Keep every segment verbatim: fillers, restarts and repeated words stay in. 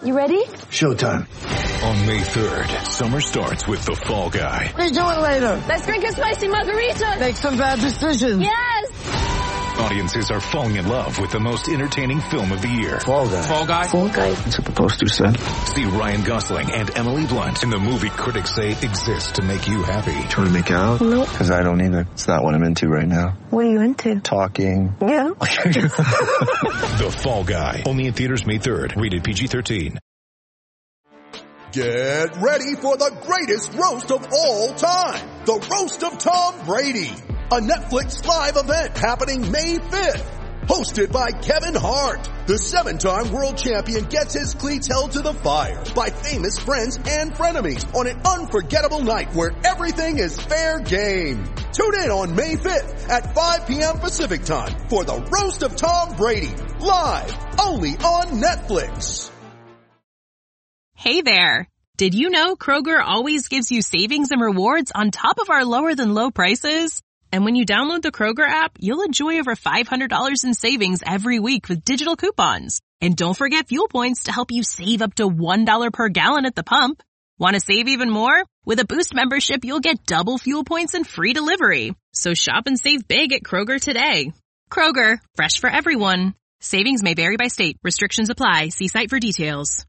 You ready? Showtime. On May third, summer starts with The Fall Guy. Let's do it later. Let's drink a spicy margarita. Make some bad decisions. Yes. Audiences are falling in love with the most entertaining film of the year. Fall Guy. Fall Guy. Fall Guy. That's what the poster said. See Ryan Gosling and Emily Blunt in the movie critics say exists to make you happy. Trying to make it out? Nope. Because I don't either. It's not what I'm into right now. What are you into? Talking. Yeah. The Fall Guy. Only in theaters May third. Rated P G thirteen. Get ready for the greatest roast of all time. The Roast of Tom Brady. A Netflix live event happening May fifth. Hosted by Kevin Hart. The seven-time world champion gets his cleats held to the fire by famous friends and frenemies on an unforgettable night where everything is fair game. Tune in on May fifth at five p.m. Pacific time for the Roast of Tom Brady. Live only on Netflix. Hey there. Did you know Kroger always gives you savings and rewards on top of our lower than low prices? And when you download the Kroger app, you'll enjoy over five hundred dollars in savings every week with digital coupons. And don't forget fuel points to help you save up to one dollar per gallon at the pump. Want to save even more? With a Boost membership, you'll get double fuel points and free delivery. So shop and save big at Kroger today. Kroger, fresh for everyone. Savings may vary by state. Restrictions apply. See site for details.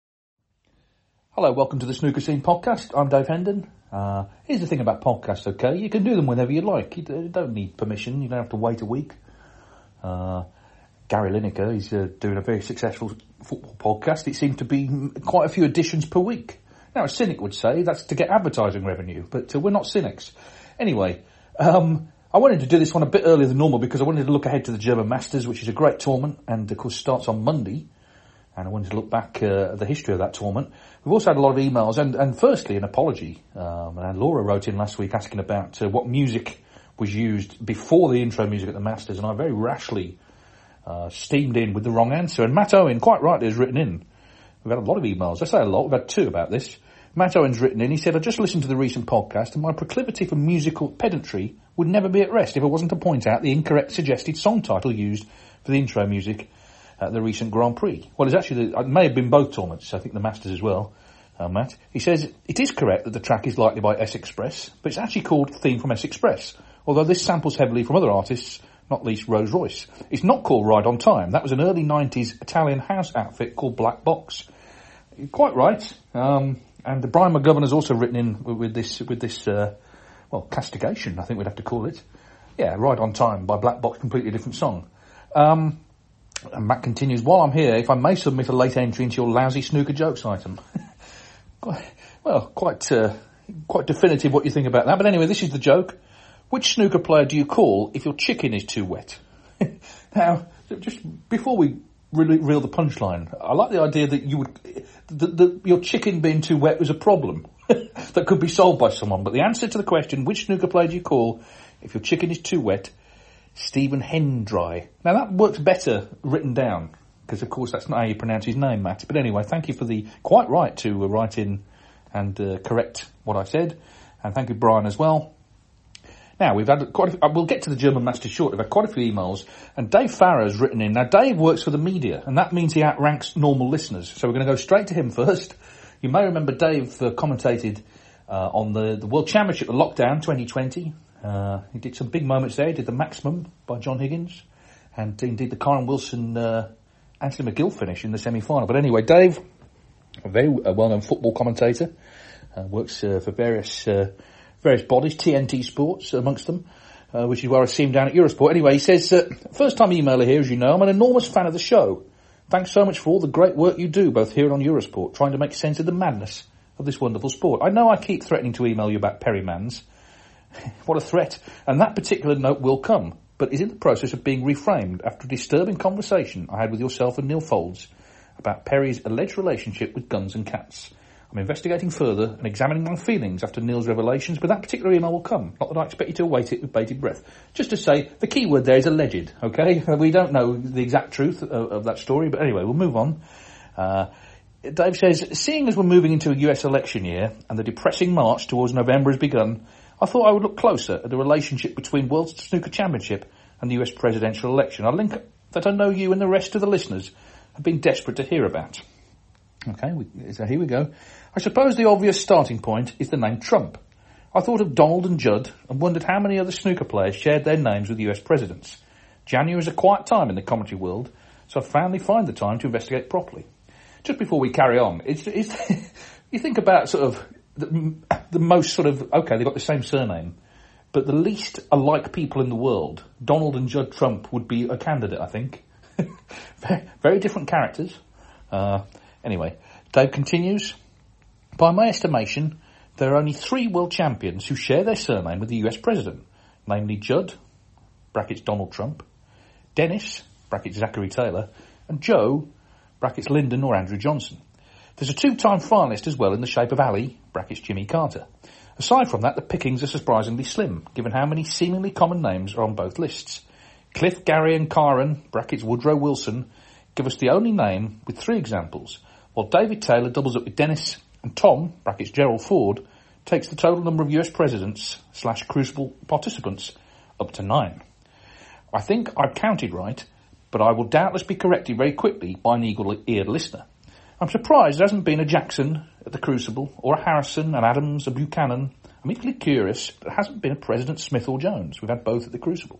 Hello, welcome to the Snooker Scene podcast. I'm Dave Hendon. Uh, here's the thing about podcasts, okay? You can do them whenever you like. You don't need permission. You don't have to wait a week. Uh, Gary Lineker, he's uh, doing a very successful football podcast. It seems to be quite a few editions per week. Now, a cynic would say that's to get advertising revenue, but uh, we're not cynics. Anyway, um, I wanted to do this one a bit earlier than normal because I wanted to look ahead to the German Masters, which is a great tournament and, of course, starts on Monday. And I wanted to look back uh, at the history of that tournament. We've also had a lot of emails, and, and firstly, an apology. Um, and Laura wrote in last week asking about uh, what music was used before the intro music at the Masters, and I very rashly uh, steamed in with the wrong answer. And Matt Owen, quite rightly, has written in. We've had a lot of emails. I say a lot. We've had two about this. Matt Owen's written in. He said, I just listened to the recent podcast, and my proclivity for musical pedantry would never be at rest if I wasn't to point out the incorrect suggested song title used for the intro music at the recent Grand Prix. Well, it's actually, the, it may have been both tournaments, I think the Masters as well, uh, Matt. He says, it is correct that the track is likely by S Express, but it's actually called Theme from S Express, although this samples heavily from other artists, not least Rose Royce. It's not called Ride on Time. That was an early nineties Italian house outfit called Black Box. You're quite right. Um, and Brian McGovern has also written in with this, with this, uh, well, castigation, I think we'd have to call it. Yeah, Ride on Time by Black Box, completely different song. Um, And Matt continues, while I'm here, if I may submit a late entry into your lousy snooker jokes item. Well, quite uh, quite definitive what you think about that. But anyway, this is the joke. Which snooker player do you call if your chicken is too wet? Now, just before we really reel the punchline, I like the idea that you would, that, that your chicken being too wet was a problem that could be solved by someone. But the answer to the question, which snooker player do you call if your chicken is too wet? Stephen Hendry. Now that works better written down, because of course that's not how you pronounce his name, Matt. But anyway, thank you for the, quite right to uh, write in and uh, correct what I said. And thank you, Brian, as well. Now, we've had quite a, we'll get to the German Masters shortly. We've had quite a few emails. And Dave Farrer has written in. Now, Dave works for the media, and that means he outranks normal listeners. So we're going to go straight to him first. You may remember Dave uh, commentated uh, on the, the World Championship, the Lockdown twenty twenty. Uh, he did some big moments there. He did the Maximum by John Higgins, and indeed the Karen Wilson, uh, Anthony McGill finish in the semi-final. But anyway, Dave, a very uh, well-known football commentator, uh, works uh, for various uh, various bodies, T N T Sports amongst them, uh, which is where I see him down at Eurosport. Anyway, he says, uh, first time emailer here, as you know, I'm an enormous fan of the show. Thanks so much for all the great work you do, both here and on Eurosport, trying to make sense of the madness of this wonderful sport. I know I keep threatening to email you about Perry Mans. What a threat. And that particular note will come, but is in the process of being reframed after a disturbing conversation I had with yourself and Neil Folds about Perry's alleged relationship with guns and cats. I'm investigating further and examining my feelings after Neil's revelations, but that particular email will come. Not that I expect you to await it with bated breath. Just to say, the key word there is alleged, okay? We don't know the exact truth of, of that story, but anyway, we'll move on. Uh, Dave says, seeing as we're moving into a U S election year and the depressing march towards November has begun, I thought I would look closer at the relationship between World Snooker Championship and the U S presidential election. A link that I know you and the rest of the listeners have been desperate to hear about. Okay, we, so here we go. I suppose the obvious starting point is the name Trump. I thought of Donald and Judd and wondered how many other snooker players shared their names with U S presidents. January is a quiet time in the commentary world, so I finally find the time to investigate properly. Just before we carry on, it's, it's you think about sort of the, the most sort of, okay, they've got the same surname, but the least alike people in the world, Donald and Judd Trump would be a candidate, I think. very, very different characters. Uh, anyway, Dave continues. By my estimation, there are only three world champions who share their surname with the U S president, namely Judd, brackets Donald Trump, Dennis, brackets Zachary Taylor, and Joe, brackets Lyndon or Andrew Johnson. There's a two-time finalist as well in the shape of Ali, brackets Jimmy Carter. Aside from that, the pickings are surprisingly slim, given how many seemingly common names are on both lists. Cliff, Gary and Kyron, brackets Woodrow Wilson, give us the only name with three examples, while David Taylor doubles up with Dennis, and Tom, brackets Gerald Ford, takes the total number of U S presidents slash crucible participants up to nine. I think I've counted right, but I will doubtless be corrected very quickly by an eagle-eared listener. I'm surprised there hasn't been a Jackson at the Crucible, or a Harrison, an Adams, a Buchanan. I'm equally curious that there hasn't been a President Smith or Jones. We've had both at the Crucible.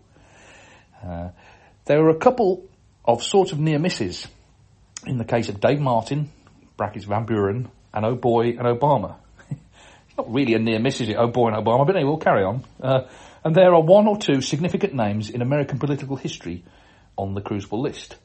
Uh, there were a couple of sort of near misses in the case of Dave Martin, brackets Van Buren, and Oh Boy and Obama. It's not really a near miss, is it, Oh Boy and Obama, but anyway, we'll carry on. Uh, and there are one or two significant names in American political history on the Crucible list.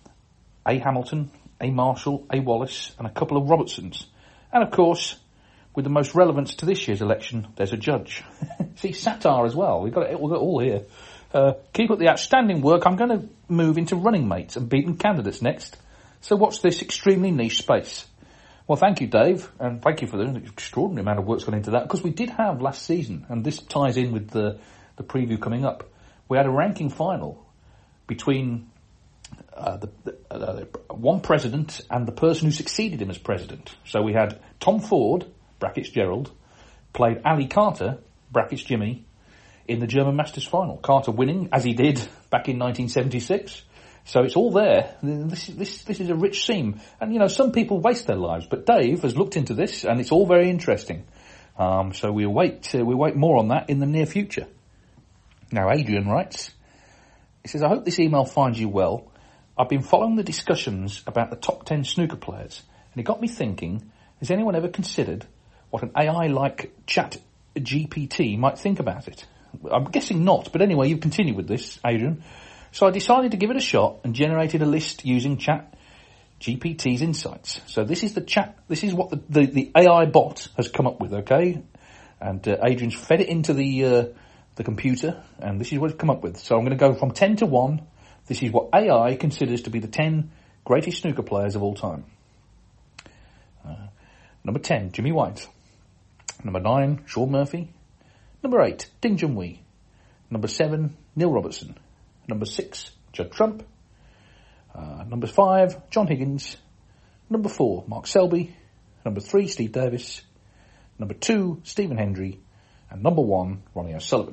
A. Hamilton, A. Marshall, A. Wallace, and a couple of Robertsons. And of course, with the most relevance to this year's election, there's a judge. See, satire as well. We've got it, we've got it all here. Uh, keep up the outstanding work. I'm going to move into running mates and beaten candidates next. So watch this extremely niche space. Well, thank you, Dave, and thank you for the extraordinary amount of work's gone into that, because we did have last season, and this ties in with the, the preview coming up, we had a ranking final between uh, the, the, uh, one president and the person who succeeded him as president. So we had Tom Ford, brackets Gerald, played Ali Carter, brackets Jimmy, in the German Masters final. Carter winning, as he did back in nineteen seventy-six. So it's all there. This, this, this is a rich seam. And, you know, some people waste their lives, but Dave has looked into this, and it's all very interesting. Um, so we'll wait, uh, we'll wait more on that in the near future. Now, Adrian writes, he says, I hope this email finds you well. I've been following the discussions about the top ten snooker players, and it got me thinking, has anyone ever considered what an A I like Chat G P T might think about it? I'm guessing not, but anyway, you've continued with this, Adrian. So I decided to give it a shot and generated a list using Chat G P T's insights. So this is the chat, this is what the, the, the A I bot has come up with, okay? And uh, Adrian's fed it into the uh, the computer, and this is what it's come up with. So I'm going to go from ten to one. This is what A I considers to be the ten greatest snooker players of all time. Uh, number ten, Jimmy White. Number nine, Sean Murphy. Number eight, Ding Junhui. Number seven, Neil Robertson. Number six, Judd Trump. Uh, number five, John Higgins. Number four, Mark Selby. Number three, Steve Davis. Number two, Stephen Hendry. And number one, Ronnie O'Sullivan.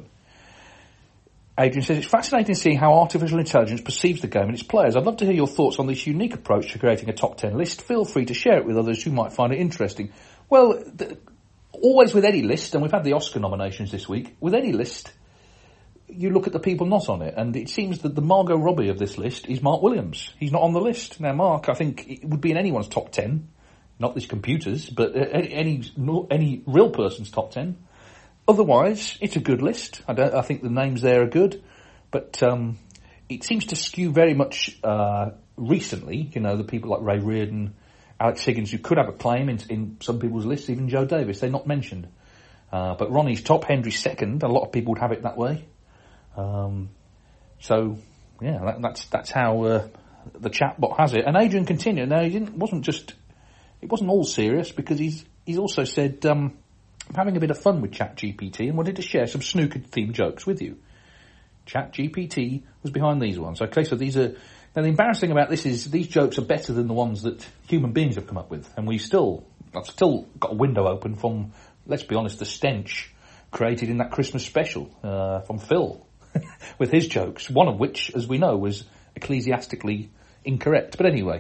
Adrian says, it's fascinating to see how artificial intelligence perceives the game and its players. I'd love to hear your thoughts on this unique approach to creating a top ten list. Feel free to share it with others who might find it interesting. Well, the, always with any list, and we've had the Oscar nominations this week, with any list, you look at the people not on it, and it seems that the Margot Robbie of this list is Mark Williams. He's not on the list. Now, Mark, I think, it would be in anyone's top ten, not this computer's, but any any real person's top ten. Otherwise, it's a good list. I don't. I think the names there are good, but um, it seems to skew very much uh, recently. You know, the people like Ray Reardon, Alex Higgins, who could have a claim in, in some people's lists, even Joe Davis, they're not mentioned. Uh, but Ronnie's top, Hendry's second. A lot of people would have it that way. Um, so, yeah, that, that's that's how uh, the chatbot has it. And Adrian continued. Now, he didn't wasn't just it wasn't all serious, because he's he's also said um, I'm having a bit of fun with ChatGPT and wanted to share some snooker themed jokes with you. ChatGPT was behind these ones. Okay, so these are now the embarrassing about this is these jokes are better than the ones that human beings have come up with, and we still I've still got a window open from, let's be honest, the stench created in that Christmas special uh, from Phil. With his jokes, one of which, as we know, was ecclesiastically incorrect. But anyway,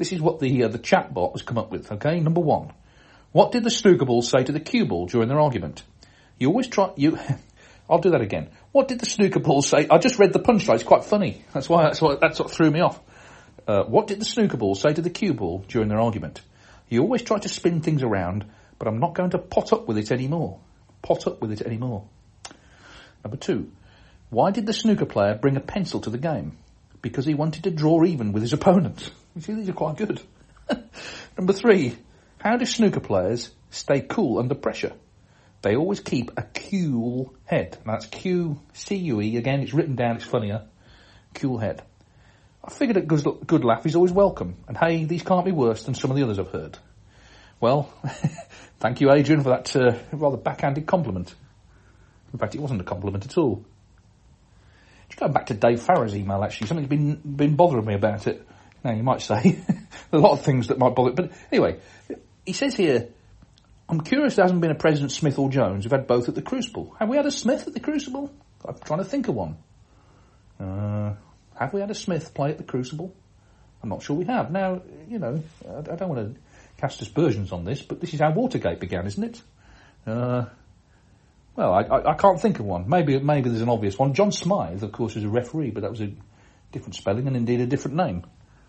This is what the uh, the chat bot has come up with, okay? Number one. What did the snooker ball say to the cue ball during their argument? You always try... you. I'll do that again. What did the snooker ball say? I just read the punchline. It's quite funny. That's why that's what, that's what threw me off. Uh, what did the snooker ball say to the cue ball during their argument? You always try to spin things around, but I'm not going to pot up with it anymore. Pot up with it anymore. Number two. Why did the snooker player bring a pencil to the game? Because he wanted to draw even with his opponent. You see, these are quite good. Number three. How do snooker players stay cool under pressure? They always keep a cool head. Now that's Q C U E. Again, it's written down, it's funnier. Cool head. I figured a good, good laugh is always welcome. And hey, these can't be worse than some of the others I've heard. Well, thank you, Adrian, for that uh, rather backhanded compliment. In fact, it wasn't a compliment at all. Just going back to Dave Farrow's email, actually, something's been been bothering me about it. Now, you might say, a lot of things that might bother... But anyway, he says here, I'm curious there hasn't been a President Smith or Jones who've had both at the Crucible. Have we had a Smith at the Crucible? I'm trying to think of one. Uh, have we had a Smith play at the Crucible? I'm not sure we have. Now, you know, I, I don't want to cast aspersions on this, but this is how Watergate began, isn't it? Uh... Well, I, I, I can't think of one. Maybe maybe there's an obvious one. John Smythe, of course, was a referee, but that was a different spelling and indeed a different name.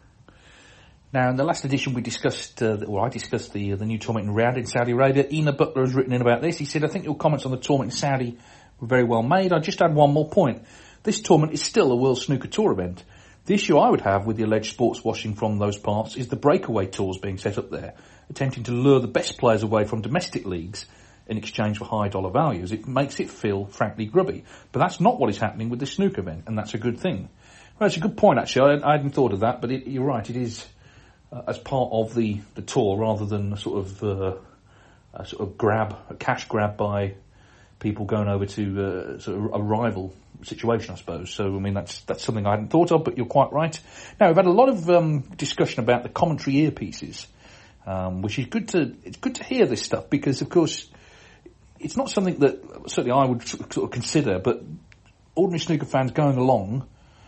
Now, in the last edition, we discussed, uh, or I discussed the uh, the new tournament in Riyadh in Saudi Arabia. Ina Butler has written in about this. He said, I think your comments on the tournament in Saudi were very well made. I just add one more point. This tournament is still a World Snooker Tour event. The issue I would have with the alleged sports washing from those parts is the breakaway tours being set up there, attempting to lure the best players away from domestic leagues in exchange for high dollar values. It makes it feel, frankly, grubby. But that's not what is happening with the snooker event, and that's a good thing. Well, it's a good point, actually. I, I hadn't thought of that, but it, you're right. It is uh, as part of the, the tour rather than a sort of uh, a sort of grab, a cash grab by people going over to uh, sort of a rival situation, I suppose. So, I mean, that's that's something I hadn't thought of, but you're quite right. Now, we've had a lot of um, discussion about the commentary earpieces, um, which is good to it's good to hear this stuff because, of course, it's not something that certainly I would sort of consider, but ordinary snooker fans going along,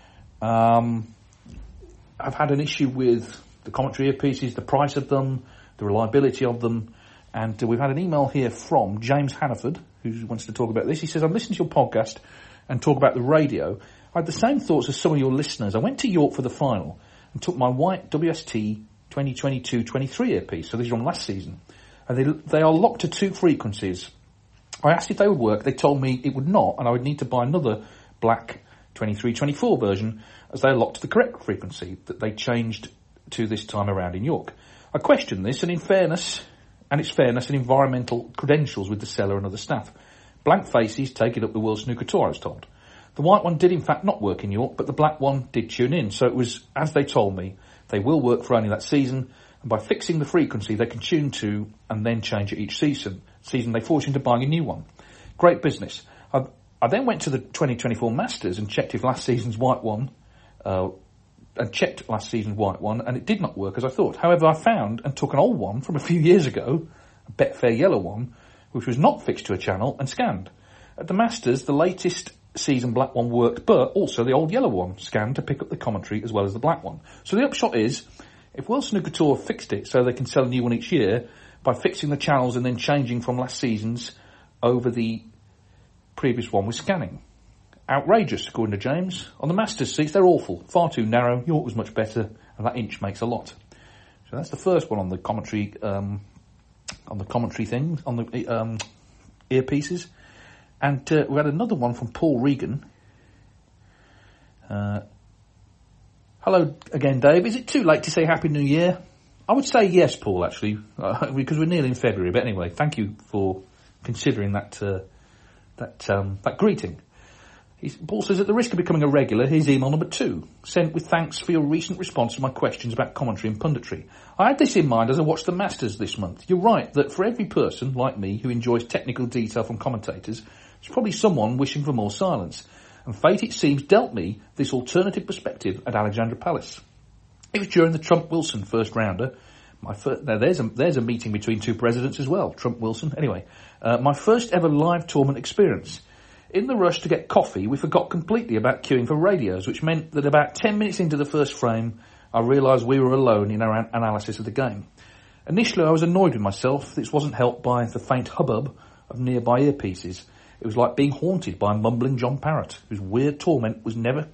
um, I've had an issue with the commentary earpieces, the price of them, the reliability of them, and uh, we've had an email here from James Hannaford, who wants to talk about this. He says, I'm listening to your podcast and talk about the radio. I had the same thoughts as some of your listeners. I went to York for the final and took my white W S T twenty twenty-two twenty-three earpiece, so these are from last season, and they, they are locked to two frequencies. I asked if they would work. They told me it would not, and I would need to buy another black twenty-three twenty-four version as they are locked to the correct frequency that they changed to this time around in York. I questioned this, and in fairness, and its fairness and environmental credentials with the seller and other staff. Blank faces take it up the World Snooker Tour, I was told. The white one did in fact not work in York, but the black one did tune in, so it was, as they told me, they will work for only that season, and by fixing the frequency they can tune to and then change it each season. Season they force into buying a new one. Great business. I, I then went to the twenty twenty-four Masters and checked if last season's white one, uh, and checked last season's white one, and it did not work as I thought. However, I found and took an old one from a few years ago, a Betfair yellow one, which was not fixed to a channel and scanned. At the Masters, the latest season black one worked, but also the old yellow one scanned to pick up the commentary as well as the black one. So the upshot is, if World Snooker Tour fixed it so they can sell a new one each year, by fixing the channels and then changing from last season's over the previous one with scanning. Outrageous, according to James. On the Masters seats, they're awful. Far too narrow. York was much better, and that inch makes a lot. So that's the first one on the commentary, um, on the commentary thing, on the um, earpieces. And uh, we had another one from Paul Regan. Uh, hello again, Dave. Is it too late to say Happy New Year? I would say yes, Paul, actually, uh, because we're nearly in February. But anyway, thank you for considering that uh, that um, that greeting. He's, Paul says, at the risk of becoming a regular, here's email number two, sent with thanks for your recent response to my questions about commentary and punditry. I had this in mind as I watched the Masters this month. You're right that for every person, like me, who enjoys technical detail from commentators, there's probably someone wishing for more silence. And fate, it seems, dealt me this alternative perspective at Alexandra Palace. It was during the Trump-Wilson first rounder. My first, now there's a, there's a meeting between two presidents as well, Trump-Wilson. Anyway, uh, my first ever live tournament experience. In the rush to get coffee, we forgot completely about queuing for radios, which meant that about ten minutes into the first frame, I realised we were alone in our an- analysis of the game. Initially I was annoyed with myself. This wasn't helped by the faint hubbub of nearby earpieces. It was like being haunted by a mumbling John Parrott, whose weird torment was never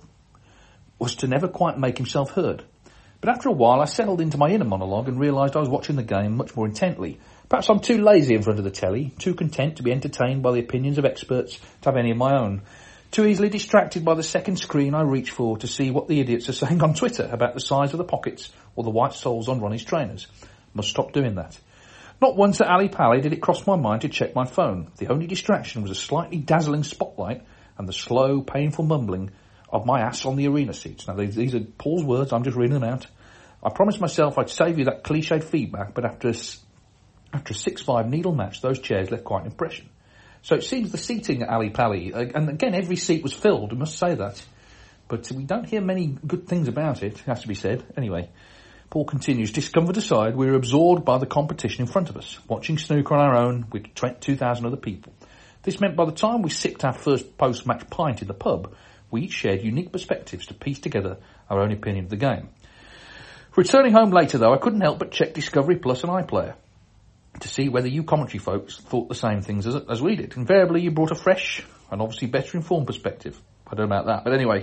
was to never quite make himself heard. But after a while I settled into my inner monologue and realised I was watching the game much more intently. Perhaps I'm too lazy in front of the telly, too content to be entertained by the opinions of experts to have any of my own, too easily distracted by the second screen I reach for to see what the idiots are saying on Twitter about the size of the pockets or the white soles on Ronnie's trainers. Must stop doing that. Not once at Ali Pali did it cross my mind to check my phone. The only distraction was a slightly dazzling spotlight and the slow, painful mumbling of my ass on the arena seats. Now, these, these are Paul's words, I'm just reading them out. I promised myself I'd save you that cliched feedback, but after a, after a six five needle match, those chairs left quite an impression. So it seems the seating at Ali Pali, uh, and again, every seat was filled, I must say that, but we don't hear many good things about it, has to be said. Anyway, Paul continues, discomfort aside, we were absorbed by the competition in front of us, watching snooker on our own with two thousand other people. This meant by the time we sipped our first post-match pint in the pub, we each shared unique perspectives to piece together our own opinion of the game. Returning home later, though, I couldn't help but check Discovery Plus and iPlayer to see whether you commentary folks thought the same things as, as we did. Invariably, you brought a fresh and obviously better informed perspective. I don't know about that, but anyway,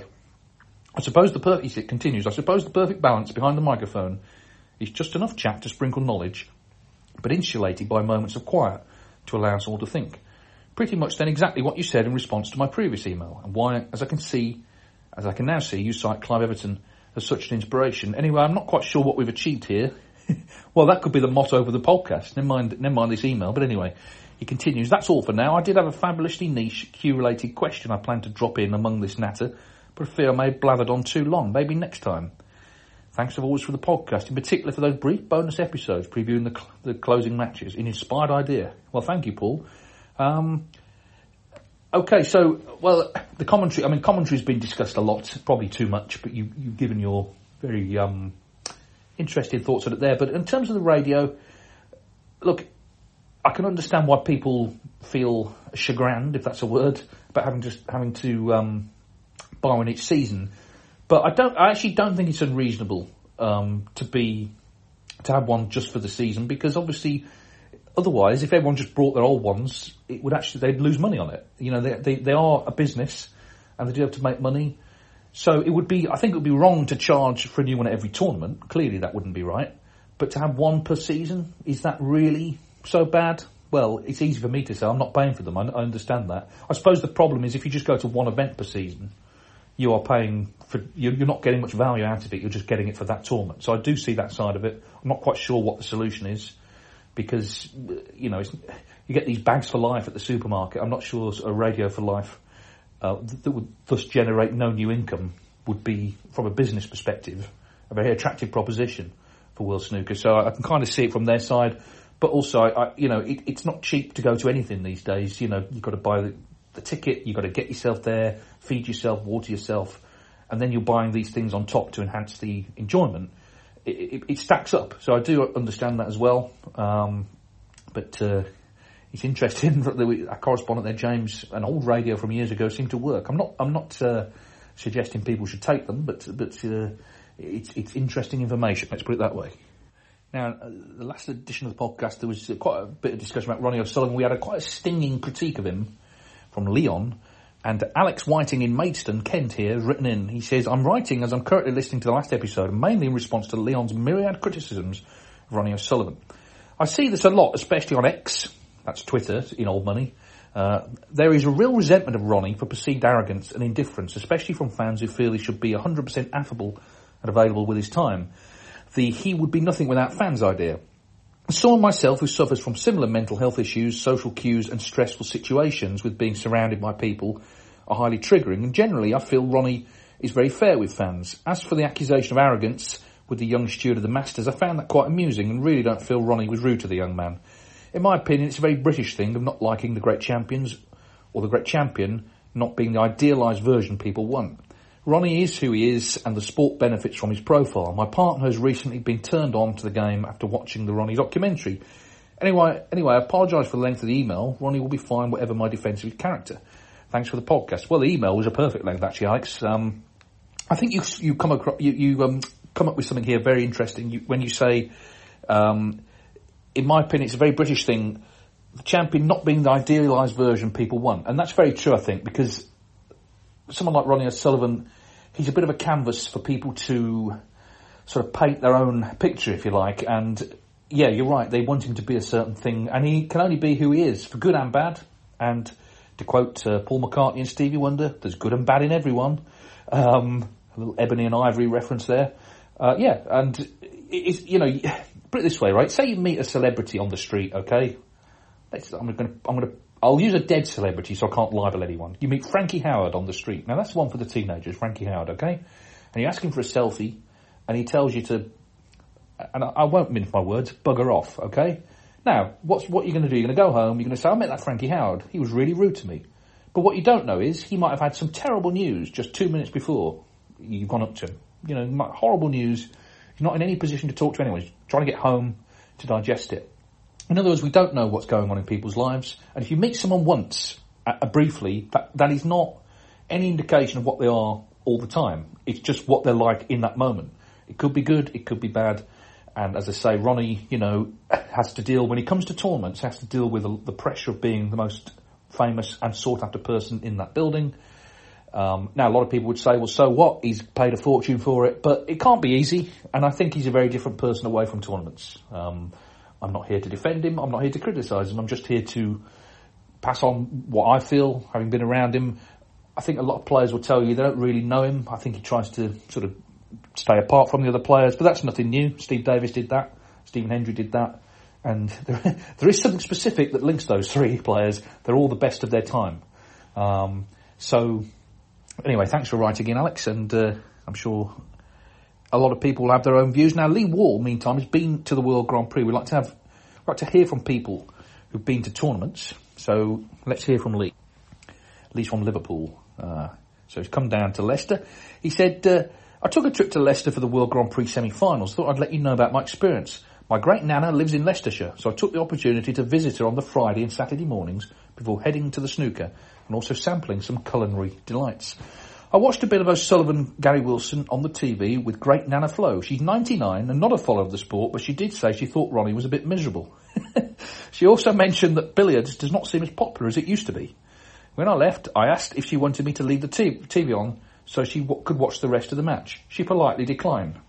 I suppose the per- it continues. I suppose the perfect balance behind the microphone is just enough chat to sprinkle knowledge, but insulated by moments of quiet to allow us all to think. Pretty much then exactly what you said in response to my previous email, and why, as I can see, as I can now see, you cite Clive Everton as such an inspiration. Anyway, I'm not quite sure what we've achieved here. Well, that could be the motto for the podcast. Never mind, never mind this email. But anyway, he continues. That's all for now. I did have a fabulously niche Q-related question I planned to drop in among this natter, but I fear I may have blathered on too long. Maybe next time. Thanks as always for the podcast, in particular for those brief bonus episodes previewing the, cl- the closing matches. An inspired idea. Well, thank you, Paul. Um, okay, so, well, the commentary, I mean, commentary's been discussed a lot, probably too much, but you, you've given your very um, interesting thoughts on it there. But in terms of the radio, look, I can understand why people feel chagrined, if that's a word, about having just having to um, buy one each season. But I don't, I actually don't think it's unreasonable um, to be to have one just for the season, because obviously, otherwise, if everyone just brought their old ones, it would actually they'd lose money on it. You know, they they, they are a business, and they do have to make money. So it would be, I think, it would be wrong to charge for a new one at every tournament. Clearly, that wouldn't be right. But to have one per season, is that really so bad? Well, it's easy for me to say. I'm not paying for them. I, I understand that. I suppose the problem is if you just go to one event per season, you are paying for, you're, you're not getting much value out of it. You're just getting it for that tournament. So I do see that side of it. I'm not quite sure what the solution is, because, you know, it's, you get these bags for life at the supermarket. I'm not sure a radio for life uh, that would thus generate no new income would be, from a business perspective, a very attractive proposition for World Snooker. So I can kind of see it from their side. But also, I, you know, it, it's not cheap to go to anything these days. You know, you've got to buy the, the ticket, you've got to get yourself there, feed yourself, water yourself, and then you're buying these things on top to enhance the enjoyment. It, it, it stacks up. So I do understand that as well. Um, but uh, it's interesting that the, our correspondent there, James, an old radio from years ago, seemed to work. I'm not, I'm not uh, suggesting people should take them, but but uh, it's it's interesting information. Let's put it that way. Now, uh, the last edition of the podcast, there was uh, quite a bit of discussion about Ronnie O'Sullivan. We had a quite a stinging critique of him from Leon, and Alex Whiting in Maidstone, Kent here, has written in. He says, I'm writing as I'm currently listening to the last episode, mainly in response to Leon's myriad criticisms of Ronnie O'Sullivan. I see this a lot, especially on X, that's Twitter, in old money. Uh, there is a real resentment of Ronnie for perceived arrogance and indifference, especially from fans who feel he should be one hundred percent affable and available with his time. The he would be nothing without fans idea. Someone myself who suffers from similar mental health issues, social cues and stressful situations with being surrounded by people are highly triggering, and generally I feel Ronnie is very fair with fans. As for the accusation of arrogance with the young steward of the Masters, I found that quite amusing and really don't feel Ronnie was rude to the young man. In my opinion, it's a very British thing of not liking the great champions, or the great champion not being the idealised version people want. Ronnie is who he is, and the sport benefits from his profile. My partner has recently been turned on to the game after watching the Ronnie documentary. Anyway, anyway, I apologise for the length of the email. Ronnie will be fine, whatever my defence of his character. Thanks for the podcast. Well, the email was a perfect length, actually, Alex. Um, I think you you come across you, you um, come up with something here very interesting. You, when you say, um, in my opinion, it's a very British thing, the champion not being the idealised version people want. And that's very true, I think, because someone like Ronnie O'Sullivan, he's a bit of a canvas for people to sort of paint their own picture, if you like. And, yeah, you're right, they want him to be a certain thing. And he can only be who he is, for good and bad. And to quote uh, Paul McCartney and Stevie Wonder, there's good and bad in everyone. Um, a little Ebony and Ivory reference there. Uh, yeah, and, it's, you know, put it this way, right? Say you meet a celebrity on the street, okay? Let's, I'm going to, I'm going to, I'll use a dead celebrity so I can't libel anyone. You meet Frankie Howerd on the street. Now that's the one for the teenagers, Frankie Howerd, okay? And you ask him for a selfie, and he tells you to, and I, I won't mince my words, bugger off, okay? Now, what's what you're going to do? You're going to go home, you're going to say, I met that Frankie Howerd. He was really rude to me. But what you don't know is he might have had some terrible news just two minutes before you've gone up to him. You know, horrible news. He's not in any position to talk to anyone. He's trying to get home to digest it. In other words, we don't know what's going on in people's lives. And if you meet someone once, uh, briefly, that, that is not any indication of what they are all the time. It's just what they're like in that moment. It could be good, it could be bad. And as I say, Ronnie, you know, has to deal, when he comes to tournaments, has to deal with the, the pressure of being the most famous and sought-after person in that building. Um, now, a lot of people would say, well, so what? He's paid a fortune for it. But it can't be easy. And I think he's a very different person away from tournaments. Um, I'm not here to defend him. I'm not here to criticise him. I'm just here to pass on what I feel, having been around him. I think a lot of players will tell you they don't really know him. I think he tries to sort of stay apart from the other players, but that's nothing new. Steve Davis did that. Stephen Hendry did that. And there, there is something specific that links those three players. They're all the best of their time. Um, so, anyway, thanks for writing in, Alex, and uh, I'm sure a lot of people will have their own views. Now, Lee Wall, meantime, has been to the World Grand Prix. We'd like to have, we'd like to hear from people who've been to tournaments. So let's hear from Lee. Lee's from Liverpool. Uh, so he's come down to Leicester. He said, uh, I took a trip to Leicester for the World Grand Prix semi-finals. Thought I'd let you know about my experience. My great nana lives in Leicestershire, so I took the opportunity to visit her on the Friday and Saturday mornings before heading to the snooker and also sampling some culinary delights. I watched a bit of O'Sullivan, Gary Wilson on the T V with great Nana Flo. She's ninety-nine and not a follower of the sport, but she did say she thought Ronnie was a bit miserable. She also mentioned that billiards does not seem as popular as it used to be. When I left, I asked if she wanted me to leave the t- TV on so she w- could watch the rest of the match. She politely declined.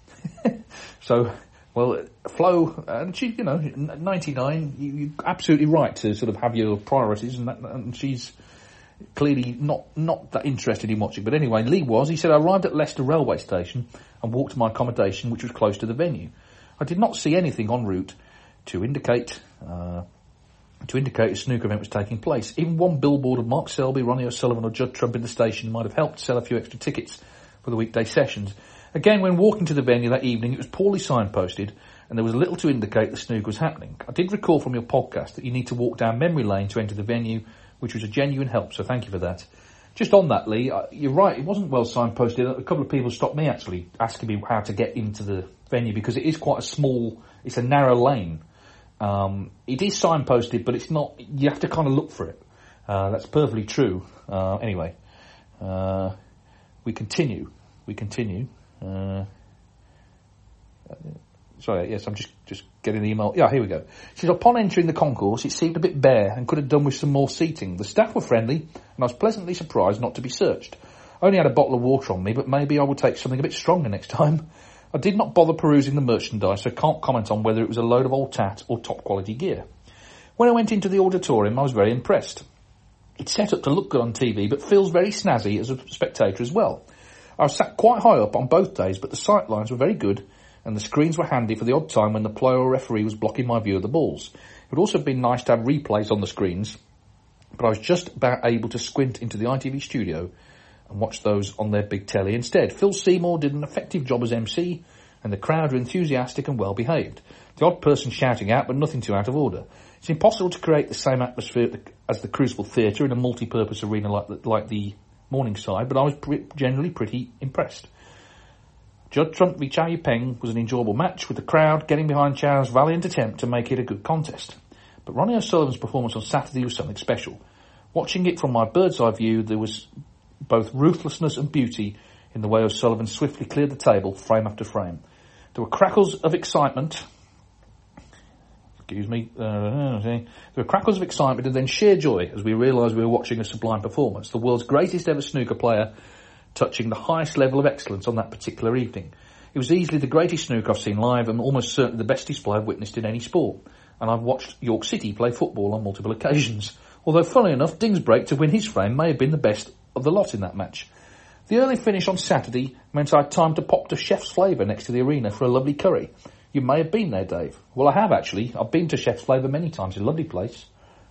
So, well, Flo, and she, you know, ninety-nine, you, you're absolutely right to sort of have your priorities, and, that, and she's clearly not not that interested in watching. But anyway, Lee was. He said, I arrived at Leicester railway station and walked to my accommodation, which was close to the venue. I did not see anything en route to indicate uh, to indicate a snooker event was taking place. Even one billboard of Mark Selby, Ronnie O'Sullivan or Judd Trump in the station might have helped sell a few extra tickets for the weekday sessions. Again, when walking to the venue that evening, it was poorly signposted and there was little to indicate the snooker was happening. I did recall from your podcast that you need to walk down memory lane to enter the venue, which was a genuine help, so thank you for that. Just on that, Lee, you're right, it wasn't well signposted. A couple of people stopped me, actually, asking me how to get into the venue, because it is quite a small, it's a narrow lane. Um, it is signposted, but it's not, you have to kind of look for it. Uh, that's perfectly true. Uh, anyway, uh, we continue. We continue. Uh, Sorry, yes, I'm just, just getting the email. Yeah, here we go. She says, upon entering the concourse, it seemed a bit bare and could have done with some more seating. The staff were friendly, and I was pleasantly surprised not to be searched. I only had a bottle of water on me, but maybe I will take something a bit stronger next time. I did not bother perusing the merchandise, so can't comment on whether it was a load of old tat or top-quality gear. When I went into the auditorium, I was very impressed. It's set up to look good on T V, but feels very snazzy as a spectator as well. I was sat quite high up on both days, but the sight lines were very good, and the screens were handy for the odd time when the player or referee was blocking my view of the balls. It would also have been nice to have replays on the screens, but I was just about able to squint into the I T V studio and watch those on their big telly instead. Phil Seymour did an effective job as M C, and the crowd were enthusiastic and well behaved. The odd person shouting out, but nothing too out of order. It's impossible to create the same atmosphere as the Crucible Theatre in a multi-purpose arena like the, like the Morningside, but I was pre- generally pretty impressed. Judd Trump v Chow Yupeng was an enjoyable match, with the crowd getting behind Chow's valiant attempt to make it a good contest. But Ronnie O'Sullivan's performance on Saturday was something special. Watching it from my bird's eye view, there was both ruthlessness and beauty in the way O'Sullivan swiftly cleared the table, frame after frame. There were crackles of excitement. Excuse me. Uh, there were crackles of excitement and then sheer joy as we realised we were watching a sublime performance. The world's greatest ever snooker player touching the highest level of excellence on that particular evening. It was easily the greatest snooker I've seen live and almost certainly the best display I've witnessed in any sport. And I've watched York City play football on multiple occasions. Although, funnily enough, Dingsbreak to win his frame may have been the best of the lot in that match. The early finish on Saturday meant I had time to pop to Chef's Flavour next to the arena for a lovely curry. You may have been there, Dave. Well, I have actually. I've been to Chef's Flavour many times. It's a lovely place.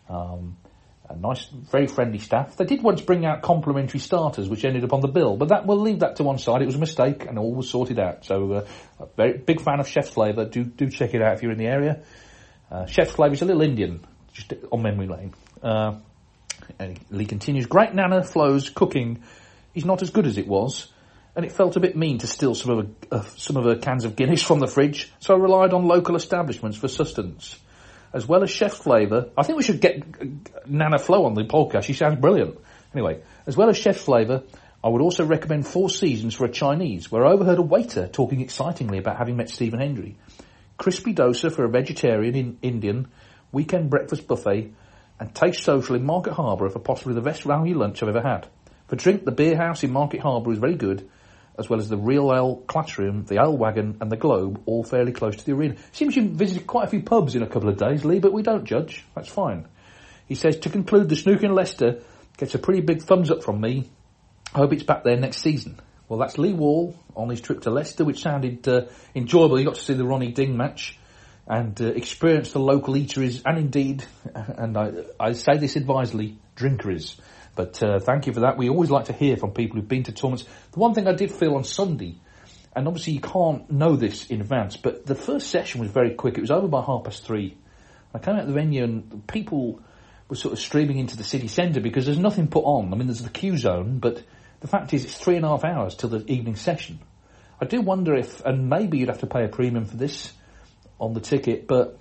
Um, a nice, very friendly staff. They did once bring out complimentary starters, which ended up on the bill, but that we'll leave that to one side. It was a mistake, and all was sorted out. So, uh, a very big fan of Chef's Flavour. Do do check it out if you're in the area. Uh, Chef's Flavour is a little Indian, just on memory lane. Uh, and Lee continues. Great Nana Flo's cooking is not as good as it was, and it felt a bit mean to steal some of her, uh, some of her cans of Guinness from the fridge, so I relied on local establishments for sustenance. As well as Chef's Flavour, I think we should get Nana Flo on the podcast. She sounds brilliant. Anyway, as well as Chef's Flavour, I would also recommend Four Seasons for a Chinese, where I overheard a waiter talking excitingly about having met Stephen Hendry. Crispy dosa for a vegetarian in Indian, weekend breakfast buffet, and Taste Social in Market Harbour for possibly the best value lunch I've ever had. For drink, the Beer House in Market Harbour is very good, as well as the Real Ale Classroom, the Ale Wagon and the Globe, all fairly close to the arena. Seems you visited quite a few pubs in a couple of days, Lee, but we don't judge. That's fine. He says, to conclude, the snooker in Leicester gets a pretty big thumbs up from me. I hope it's back there next season. Well, that's Lee Wall on his trip to Leicester, which sounded uh, enjoyable. You got to see the Ronnie Ding match and uh, experience the local eateries and indeed, and I, I say this advisedly, drinkeries. But uh, thank you for that. We always like to hear from people who've been to tournaments. The one thing I did feel on Sunday, and obviously you can't know this in advance, but the first session was very quick. It was over by half past three. I came out of the venue and people were sort of streaming into the city centre because there's nothing put on. I mean, there's the queue zone, but the fact is it's three and a half hours till the evening session. I do wonder if, and maybe you'd have to pay a premium for this on the ticket, but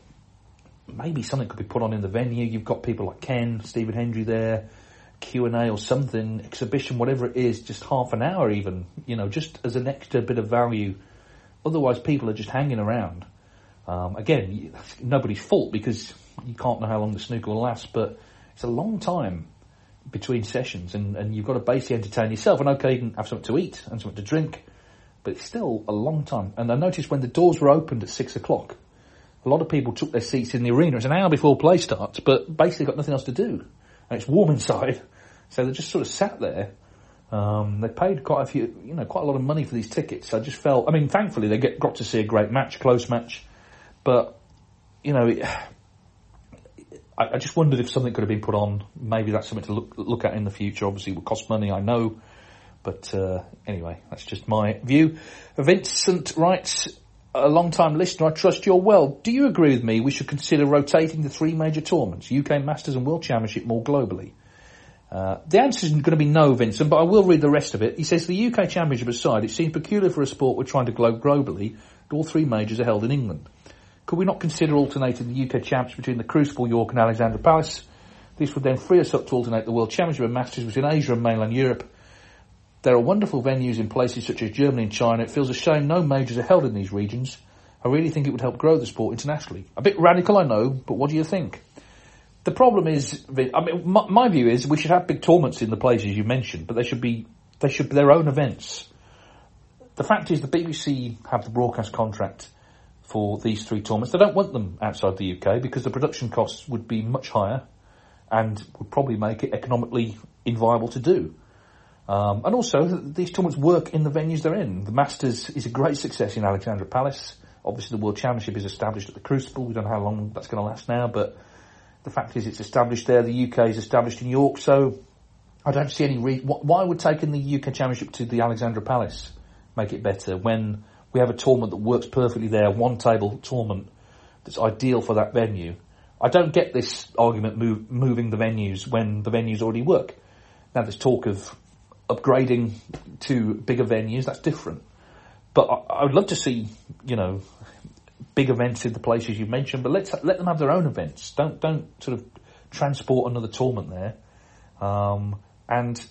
maybe something could be put on in the venue. You've got people like Ken, Stephen Hendry there, Q and A or something, exhibition, whatever it is, just half an hour even, you know, just as an extra bit of value. Otherwise, people are just hanging around. Um, again, nobody's fault because you can't know how long the snooker will last, but it's a long time between sessions and, and you've got to basically entertain yourself. And okay, you can have something to eat and something to drink, but it's still a long time. And I noticed when the doors were opened at six o'clock, a lot of people took their seats in the arena. It's an hour before play starts, but basically got nothing else to do. And it's warm inside, so they just sort of sat there. Um, they paid quite a few, you know, quite a lot of money for these tickets. I just felt, I mean, thankfully they get, got to see a great match, close match, but, you know, it, I, I just wondered if something could have been put on. Maybe that's something to look, look at in the future. Obviously it would cost money, I know, but uh, anyway, that's just my view. Vincent writes, a long-time listener, I trust you're well. Do you agree with me we should consider rotating the three major tournaments, U K Masters and World Championship, more globally? Uh, the answer isn't going to be no, Vincent, but I will read the rest of it. He says, the U K Championship aside, it seems peculiar for a sport we're trying to globe globally that all three majors are held in England. Could we not consider alternating the U K Championship between the Crucible, York and Alexandra Palace? This would then free us up to alternate the World Championship and Masters between Asia and mainland Europe. There are wonderful venues in places such as Germany and China. It feels a shame no majors are held in these regions. I really think it would help grow the sport internationally. A bit radical, I know, but what do you think? The problem is, I mean, my, my view is we should have big tournaments in the places you mentioned, but they should be they should be their own events. The fact is, the B B C have the broadcast contract for these three tournaments. They don't want them outside the U K because the production costs would be much higher and would probably make it economically inviable to do. Um, and also, these tournaments work in the venues they're in. The Masters is a great success in Alexandra Palace. Obviously, the World Championship is established at the Crucible. We don't know how long that's going to last now, but the fact is it's established there. The U K is established in York, so I don't see any reason. Why would taking the U K Championship to the Alexandra Palace make it better when we have a tournament that works perfectly there, one table tournament that's ideal for that venue? I don't get this argument move, moving the venues when the venues already work. Now there's talk of upgrading to bigger venues, that's different. But I, I would love to see, you know, big events in the places you've mentioned, but let's let them have their own events. Don't don't sort of transport another tournament there. Um, and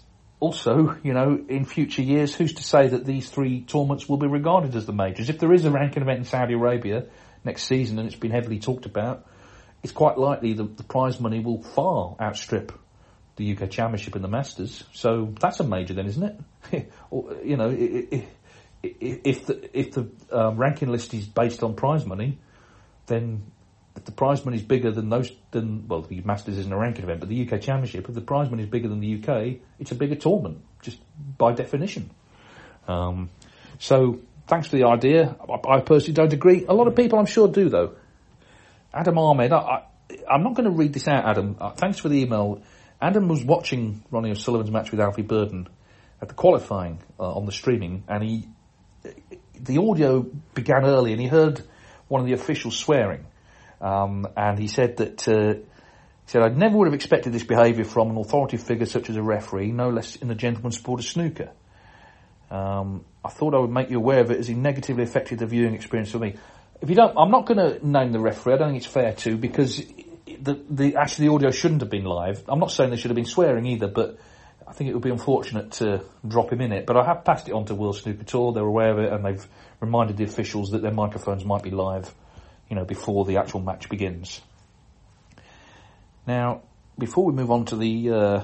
also, you know, in future years, who's to say that these three tournaments will be regarded as the majors? If there is a ranking event in Saudi Arabia next season, and it's been heavily talked about, it's quite likely that the prize money will far outstrip the U K Championship and the Masters. So that's a major then, isn't it? Or, you know, if, if the, if the um, ranking list is based on prize money, then if the prize money is bigger than those, than, well, the Masters isn't a ranking event, but the U K Championship, if the prize money is bigger than the U K, it's a bigger tournament, just by definition. Um, so, thanks for the idea. I, I personally don't agree. A lot of people, I'm sure, do, though. Adam Ahmed, I, I, I'm not going to read this out, Adam. Uh, thanks for the email. Adam was watching Ronnie O'Sullivan's match with Alfie Burden at the qualifying uh, on the streaming, and he, the audio began early, and he heard one of the officials swearing. Um, and he said that, uh, he said, I never would have expected this behaviour from an authoritative figure such as a referee, no less in the gentleman's sport of snooker. Um, I thought I would make you aware of it as it negatively affected the viewing experience for me. If you don't, I'm not going to name the referee, I don't think it's fair to, because the, the, actually the audio shouldn't have been live. I'm not saying they should have been swearing either, but I think it would be unfortunate to drop him in it. But I have passed it on to World Snooker Tour, they're aware of it, and they've reminded the officials that their microphones might be live, you know, before the actual match begins. Now, before we move on to the uh,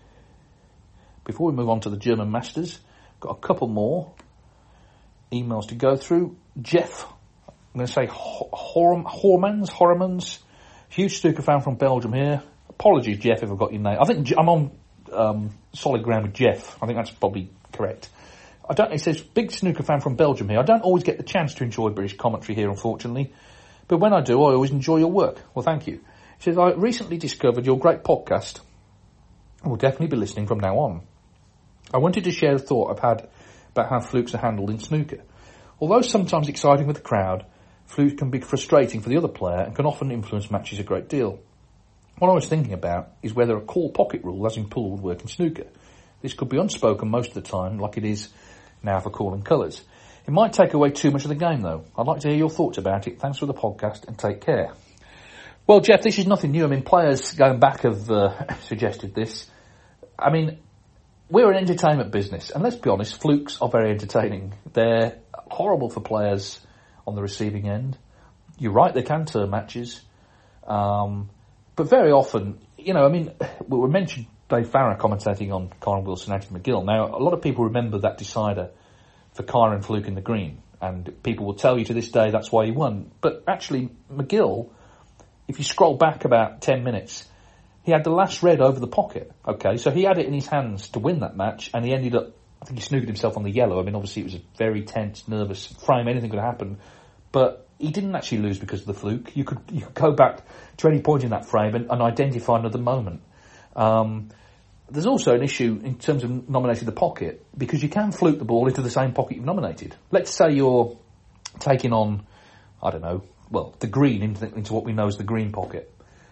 before we move on to the German Masters, got a couple more emails to go through. Jeff, I'm going to say Horm, Hormans, Hormans, huge snooker fan from Belgium here. Apologies, Jeff, if I've got your name. I think I'm on um, solid ground with Jeff. I think that's probably correct. I don't. It says big snooker fan from Belgium here. I don't always get the chance to enjoy British commentary here, unfortunately. But when I do, I always enjoy your work. Well, thank you. He says, I recently discovered your great podcast and will definitely be listening from now on. I wanted to share a thought I've had about how flukes are handled in snooker. Although sometimes exciting with the crowd, flukes can be frustrating for the other player and can often influence matches a great deal. What I was thinking about is whether a call pocket rule, as in pool, would work in snooker. This could be unspoken most of the time, like it is now for calling colours. It might take away too much of the game, though. I'd like to hear your thoughts about it. Thanks for the podcast, and take care. Well, Jeff, this is nothing new. I mean, players going back have uh, suggested this. I mean, we're an entertainment business, and let's be honest, flukes are very entertaining. They're horrible for players on the receiving end. You're right, they can turn matches. Um, but very often, you know, I mean, we mentioned Dave Farrar commentating on Kyren Wilson and Anthony McGill. Now, a lot of people remember that decider for Kyren Fluke in the green, and people will tell you to this day that's why he won. But actually, McGill, if you scroll back about ten minutes, he had the last red over the pocket, okay? So he had it in his hands to win that match, and he ended up, I think he snookered himself on the yellow. I mean, obviously it was a very tense, nervous frame, anything could happen, but he didn't actually lose because of the fluke. You could you could go back to any point in that frame and, and identify another moment. Um... There's also an issue in terms of nominating the pocket, because you can fluke the ball into the same pocket you've nominated. Let's say you're taking on, I don't know, well, the green into, into what we know as the green pocket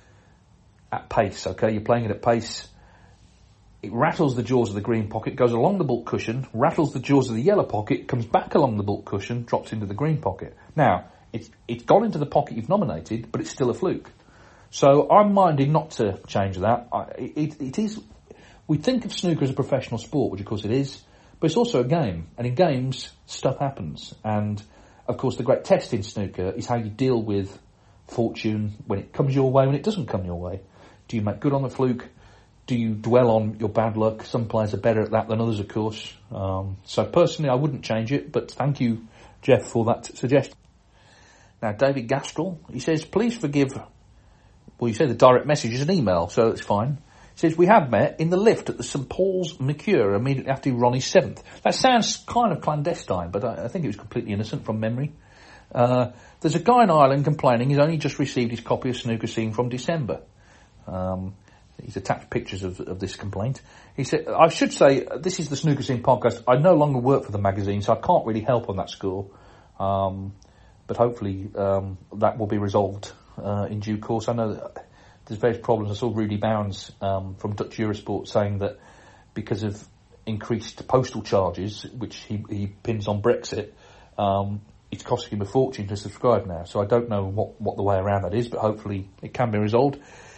at pace, okay? You're playing it at pace. It rattles the jaws of the green pocket, goes along the bulk cushion, rattles the jaws of the yellow pocket, comes back along the bulk cushion, drops into the green pocket. Now, it's, it's gone into the pocket you've nominated, but it's still a fluke. So I'm minded not to change that. I, it, it is... We think of snooker as a professional sport, which of course it is, but it's also a game. And in games, stuff happens. And, of course, the great test in snooker is how you deal with fortune when it comes your way, when it doesn't come your way. Do you make good on the fluke? Do you dwell on your bad luck? Some players are better at that than others, of course. Um, so, personally, I wouldn't change it, but thank you, Jeff, for that suggestion. Now, David Gastrell, he says, please forgive... Well, you say the direct message is an email, so it's fine. Says, we have met in the lift at the St Paul's Mercure immediately after Ronnie's seventh. That sounds kind of clandestine, but I, I think it was completely innocent from memory. Uh, there's a guy in Ireland complaining he's only just received his copy of Snooker Scene from December. Um, he's attached pictures of, of this complaint. He said, I should say, this is the Snooker Scene podcast. I no longer work for the magazine, so I can't really help on that score. Um, but hopefully um, that will be resolved uh, in due course. I know that there's various problems. I saw Rudy Bounds um, from Dutch Eurosport saying that because of increased postal charges, which he, he pins on Brexit, um, it's costing him a fortune to subscribe now. So I don't know what, what the way around that is, but hopefully it can be resolved.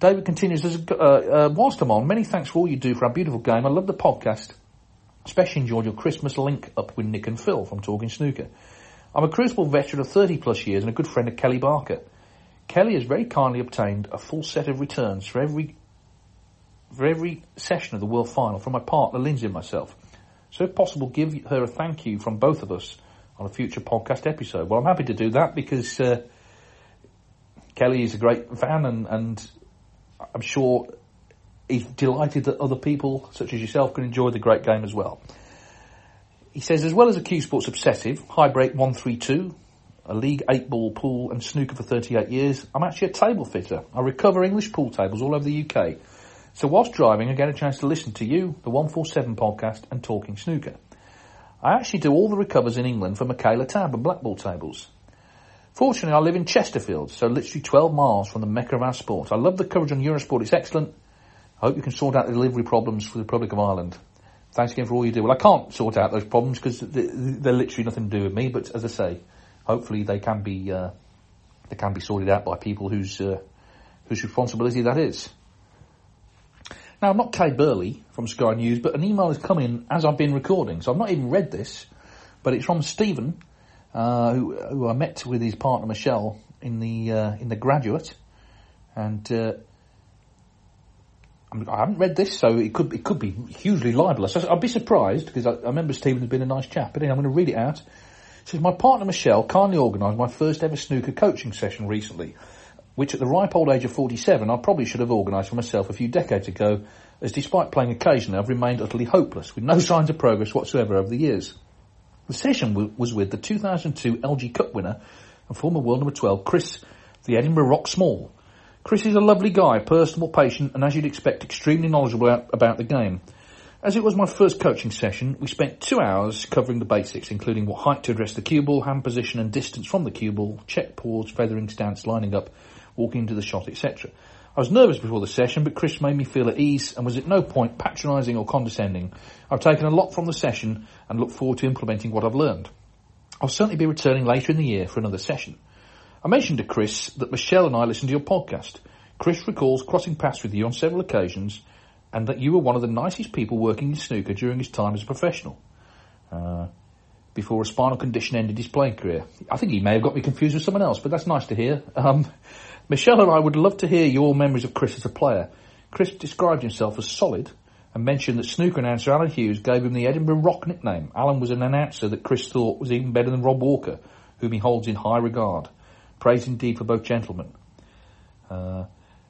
David continues, There's a, uh, uh, whilst I'm on, many thanks for all you do for our beautiful game. I love the podcast. Especially enjoyed your Christmas link up with Nick and Phil from Talking Snooker. I'm a Crucible veteran of thirty plus years and a good friend of Kelly Barker. Kelly has very kindly obtained a full set of returns for every for every session of the World Final from my partner Lindsay and myself. So if possible, give her a thank you from both of us on a future podcast episode. Well, I'm happy to do that because uh, Kelly is a great fan and, and I'm sure he's delighted that other people, such as yourself, can enjoy the great game as well. He says, as well as a Q Sports obsessive, High Break one three two, a League eight ball pool and snooker for thirty-eight years, I'm actually a table fitter. I recover English pool tables all over the U K. So whilst driving, I get a chance to listen to you, the one forty-seven podcast, and Talking Snooker. I actually do all the recovers in England for Michaela Tab and black ball tables. Fortunately, I live in Chesterfield, so literally twelve miles from the mecca of our sport. I love the coverage on Eurosport, it's excellent. I hope you can sort out the delivery problems for the Republic of Ireland. Thanks again for all you do. Well, I can't sort out those problems because they're literally nothing to do with me, but as I say, hopefully they can be uh, they can be sorted out by people whose uh, whose responsibility that is. Now, I'm not Kay Burley from Sky News, but an email has come in as I've been recording, so I've not even read this, but it's from Stephen, uh, who, who I met with his partner Michelle in the uh, in the Graduate, and uh, I haven't read this, so it could it could be hugely libelous. I'd be surprised, because I, I remember Stephen has been a nice chap, but anyway, I'm going to read it out. It says, my partner Michelle kindly organised my first ever snooker coaching session recently, which at the ripe old age of forty-seven I probably should have organised for myself a few decades ago, as despite playing occasionally I've remained utterly hopeless, with no signs of progress whatsoever over the years. The session w- was with the two thousand two L G Cup winner and former world number twelve, Chris, the Edinburgh Rock Small. Chris is a lovely guy, personable, patient, and as you'd expect, extremely knowledgeable about, about the game. As it was my first coaching session, we spent two hours covering the basics, including what height to address the cue ball, hand position and distance from the cue ball, check, pause, feathering, stance, lining up, walking into the shot, et cetera. I was nervous before the session, but Chris made me feel at ease and was at no point patronising or condescending. I've taken a lot from the session and look forward to implementing what I've learned. I'll certainly be returning later in the year for another session. I mentioned to Chris that Michelle and I listened to your podcast. Chris recalls crossing paths with you on several occasions and that you were one of the nicest people working in snooker during his time as a professional, uh, before a spinal condition ended his playing career. I think he may have got me confused with someone else, but that's nice to hear. Um, Michelle and I would love to hear your memories of Chris as a player. Chris described himself as solid and mentioned that snooker announcer Alan Hughes gave him the Edinburgh Rock nickname. Alan was an announcer that Chris thought was even better than Rob Walker, whom he holds in high regard. Praise indeed for both gentlemen. Uh,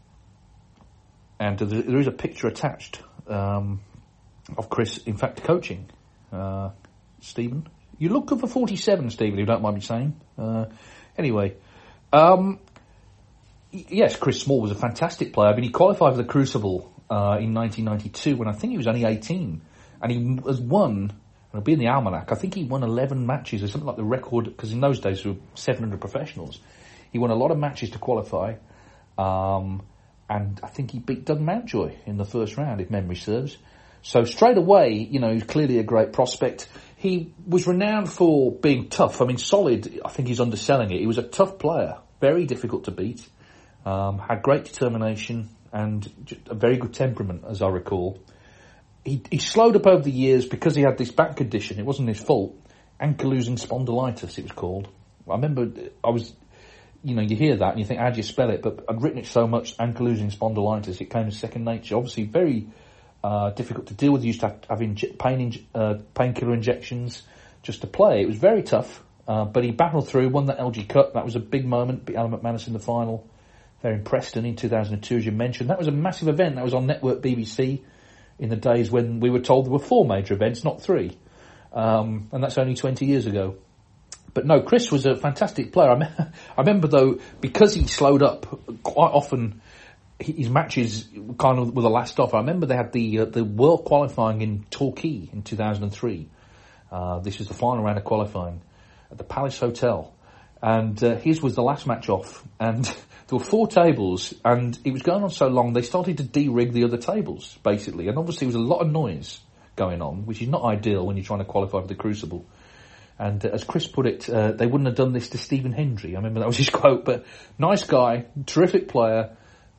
and there is a picture attached um, of Chris, in fact, coaching uh, Stephen. You look good for forty-seven, Stephen, if you don't mind me saying. Uh, anyway, um, yes, Chris Small was a fantastic player. I mean, he qualified for the Crucible uh, in nineteen ninety-two when I think he was only eighteen. And he has won, and it'll be in the almanac, I think he won eleven matches or something like the record, because in those days there were seven hundred professionals. He won a lot of matches to qualify, um, and I think he beat Doug Mountjoy in the first round, if memory serves. So straight away, you know, he's clearly a great prospect. He was renowned for being tough. I mean, solid, I think he's underselling it. He was a tough player, very difficult to beat, um, had great determination and just a very good temperament, as I recall. He, he slowed up over the years because he had this back condition. It wasn't his fault. Ankylosing spondylitis, it was called. I remember I was... You know, you hear that and you think, how do you spell it? But I'd written it so much, ankylosing spondylitis, it came as second nature. Obviously, very uh, difficult to deal with. You used to have, have inje- pain inj- uh, painkiller injections just to play. It was very tough, uh, but he battled through, won the L G Cup. That was a big moment, beat Alan McManus in the final. There in Preston in two thousand two, as you mentioned. That was a massive event. That was on Network B B C in the days when we were told there were four major events, not three. Um, and that's only twenty years ago. But no, Chris was a fantastic player. I, me- I remember, though, because he slowed up, quite often his matches kind of were the last off. I remember they had the uh, the World Qualifying in Torquay in two thousand three. Uh, this was the final round of qualifying at the Palace Hotel. And uh, his was the last match off. And there were four tables, and it was going on so long, they started to de-rig the other tables, basically. And obviously there was a lot of noise going on, which is not ideal when you're trying to qualify for the Crucible. And uh, as Chris put it, uh, they wouldn't have done this to Stephen Hendry. I remember that was his quote. But nice guy, terrific player,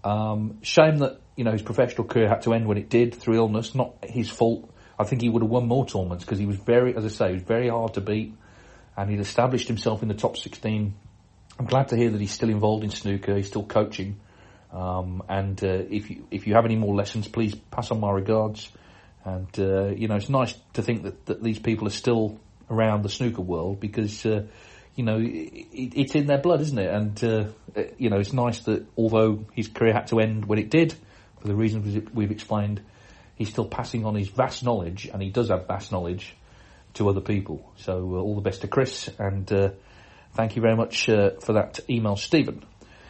Um, shame that, you know, his professional career had to end when it did through illness. Not his fault. I think he would have won more tournaments because he was very, as I say, he was very hard to beat, and he'd established himself in the top sixteen. I'm glad to hear that he's still involved in snooker. He's still coaching. Um, and uh, if you if you have any more lessons, please pass on my regards. And uh, you know, it's nice to think that, that these people are still around the snooker world because uh, you know it, it's in their blood, isn't it? And uh, you know, it's nice that although his career had to end when it did, for the reasons we've explained, he's still passing on his vast knowledge, and he does have vast knowledge, to other people. So uh, all the best to Chris, and uh, thank you very much uh, for that email, Stephen.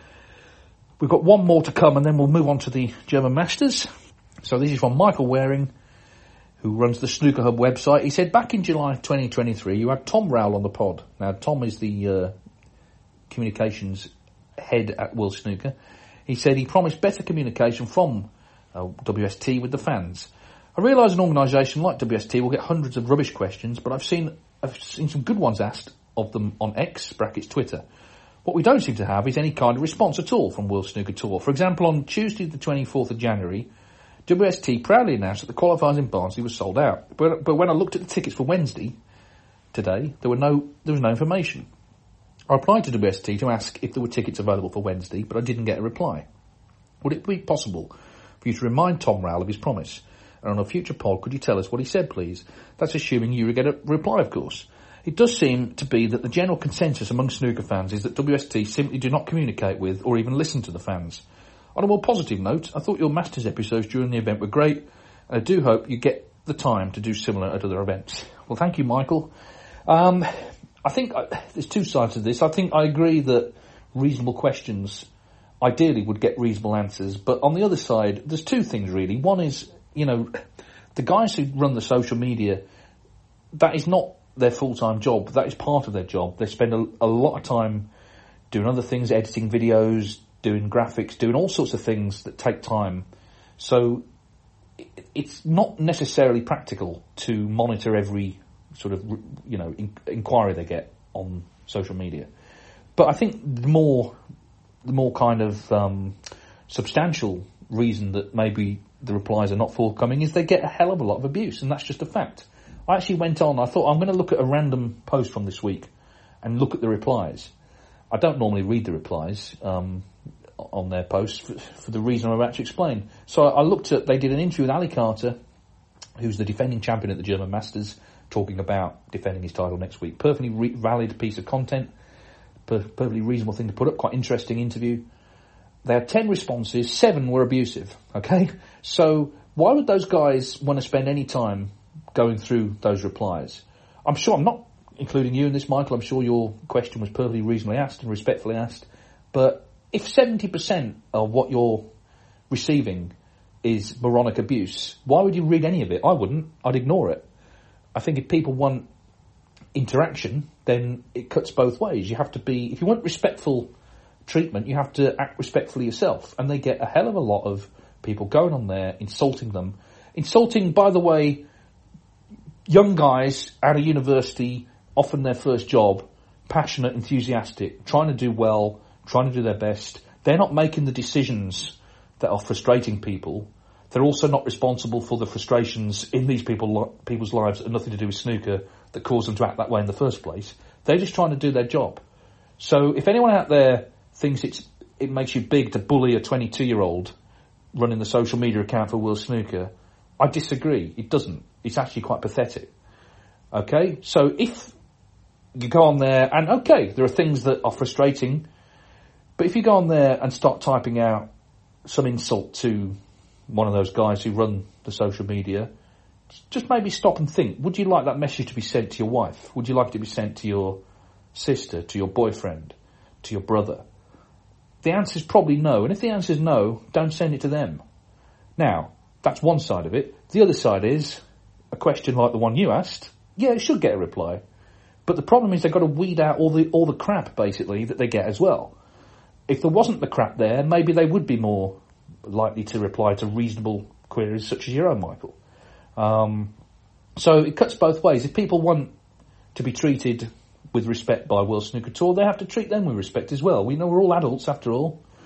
We've got one more to come, and then we'll move on to the German Masters. So this is from Michael Waring, who runs the Snooker Hub website. He said, back in July twenty twenty-three, you had Tom Rowell on the pod. Now, Tom is the uh, communications head at World Snooker. He said he promised better communication from uh, W S T with the fans. I realise an organisation like W S T will get hundreds of rubbish questions, but I've seen I've seen some good ones asked of them on X, brackets Twitter. What we don't seem to have is any kind of response at all from World Snooker Tour. For example, on Tuesday the twenty-fourth of January, W S T proudly announced that the qualifiers in Barnsley were sold out. But, but when I looked at the tickets for Wednesday, today, there were no there was no information. I replied to W S T to ask if there were tickets available for Wednesday, but I didn't get a reply. Would it be possible for you to remind Tom Rowell of his promise? And on a future pod, could you tell us what he said, please? That's assuming you get a reply, of course. It does seem to be that the general consensus among snooker fans is that W S T simply do not communicate with or even listen to the fans. On a more positive note, I thought your Masters episodes during the event were great, and I do hope you get the time to do similar at other events. Well, thank you, Michael. Um, I think I, there's two sides to this. I think I agree that reasonable questions ideally would get reasonable answers, but on the other side, there's two things really. One is, you know, the guys who run the social media, that is not their full-time job. That is part of their job. They spend a, a lot of time doing other things, editing videos, doing graphics, doing all sorts of things that take time. So it, it's not necessarily practical to monitor every sort of, you know, in, inquiry they get on social media. But I think the more, the more kind of um, substantial reason that maybe the replies are not forthcoming is they get a hell of a lot of abuse, and that's just a fact. I actually went on, I thought I'm going to look at a random post from this week and look at the replies. I don't normally read the replies um, on their posts for, for the reason I'm about to explain. So I, I looked at, they did an interview with Ali Carter, who's the defending champion at the German Masters, talking about defending his title next week. Perfectly re- valid piece of content, per- perfectly reasonable thing to put up, quite interesting interview. They had ten responses, seven were abusive, okay? So why would those guys want to spend any time going through those replies? I'm sure, I'm not including you in this, Michael, I'm sure your question was perfectly reasonably asked and respectfully asked, but if seventy percent of what you're receiving is moronic abuse, why would you read any of it? I wouldn't. I'd ignore it. I think if people want interaction, then it cuts both ways. You have to be, if you want respectful treatment, you have to act respectfully yourself, and they get a hell of a lot of people going on there, insulting them. Insulting, by the way, young guys out of university, often their first job, passionate, enthusiastic, trying to do well, trying to do their best. They're not making the decisions that are frustrating people. They're also not responsible for the frustrations in these people, people's lives that have nothing to do with snooker that cause them to act that way in the first place. They're just trying to do their job. So if anyone out there thinks it's it makes you big to bully a twenty-two-year-old running the social media account for World Snooker, I disagree. It doesn't. It's actually quite pathetic. Okay? So if you go on there, and okay, there are things that are frustrating, but if you go on there and start typing out some insult to one of those guys who run the social media, just maybe stop and think, would you like that message to be sent to your wife? Would you like it to be sent to your sister, to your boyfriend, to your brother? The answer is probably no, and if the answer is no, don't send it to them. Now, that's one side of it. The other side is, a question like the one you asked, yeah, it should get a reply. But the problem is they've got to weed out all the all the crap, basically, that they get as well. If there wasn't the crap there, maybe they would be more likely to reply to reasonable queries such as your own, Michael. Um, so it cuts both ways. If people want to be treated with respect by World Snooker Tour, they have to treat them with respect as well. We know we're all adults, after all.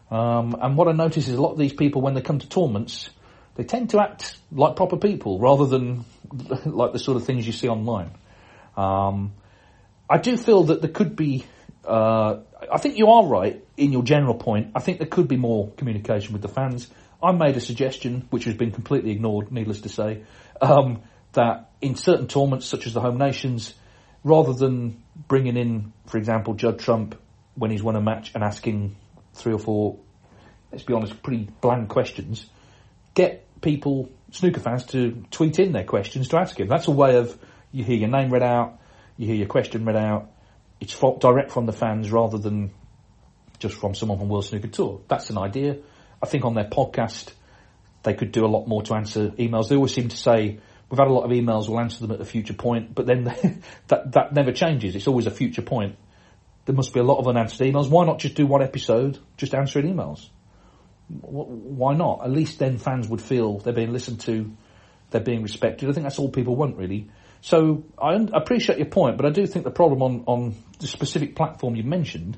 Um, and what I notice is a lot of these people, when they come to tournaments, they tend to act like proper people rather than like the sort of things you see online. Um, I do feel that there could be, uh, I think you are right in your general point. I think there could be more communication with the fans. I made a suggestion, which has been completely ignored, needless to say, um, that in certain tournaments, such as the Home Nations, rather than bringing in, for example, Judd Trump when he's won a match and asking three or four, let's be honest, pretty bland questions, get people, snooker fans, to tweet in their questions to ask him. That's a way of, you hear your name read out, you hear your question read out, it's from, direct from the fans rather than just from someone from World Snooker Tour. That's an idea. I think on their podcast, they could do a lot more to answer emails. They always seem to say, we've had a lot of emails, we'll answer them at a future point, but then that that never changes. It's always a future point. There must be a lot of unanswered emails. Why not just do one episode, just answering emails? Why not? At least then fans would feel they're being listened to, they're being respected. I think that's all people want, really. So I un- appreciate your point, but I do think the problem on, on the specific platform you mentioned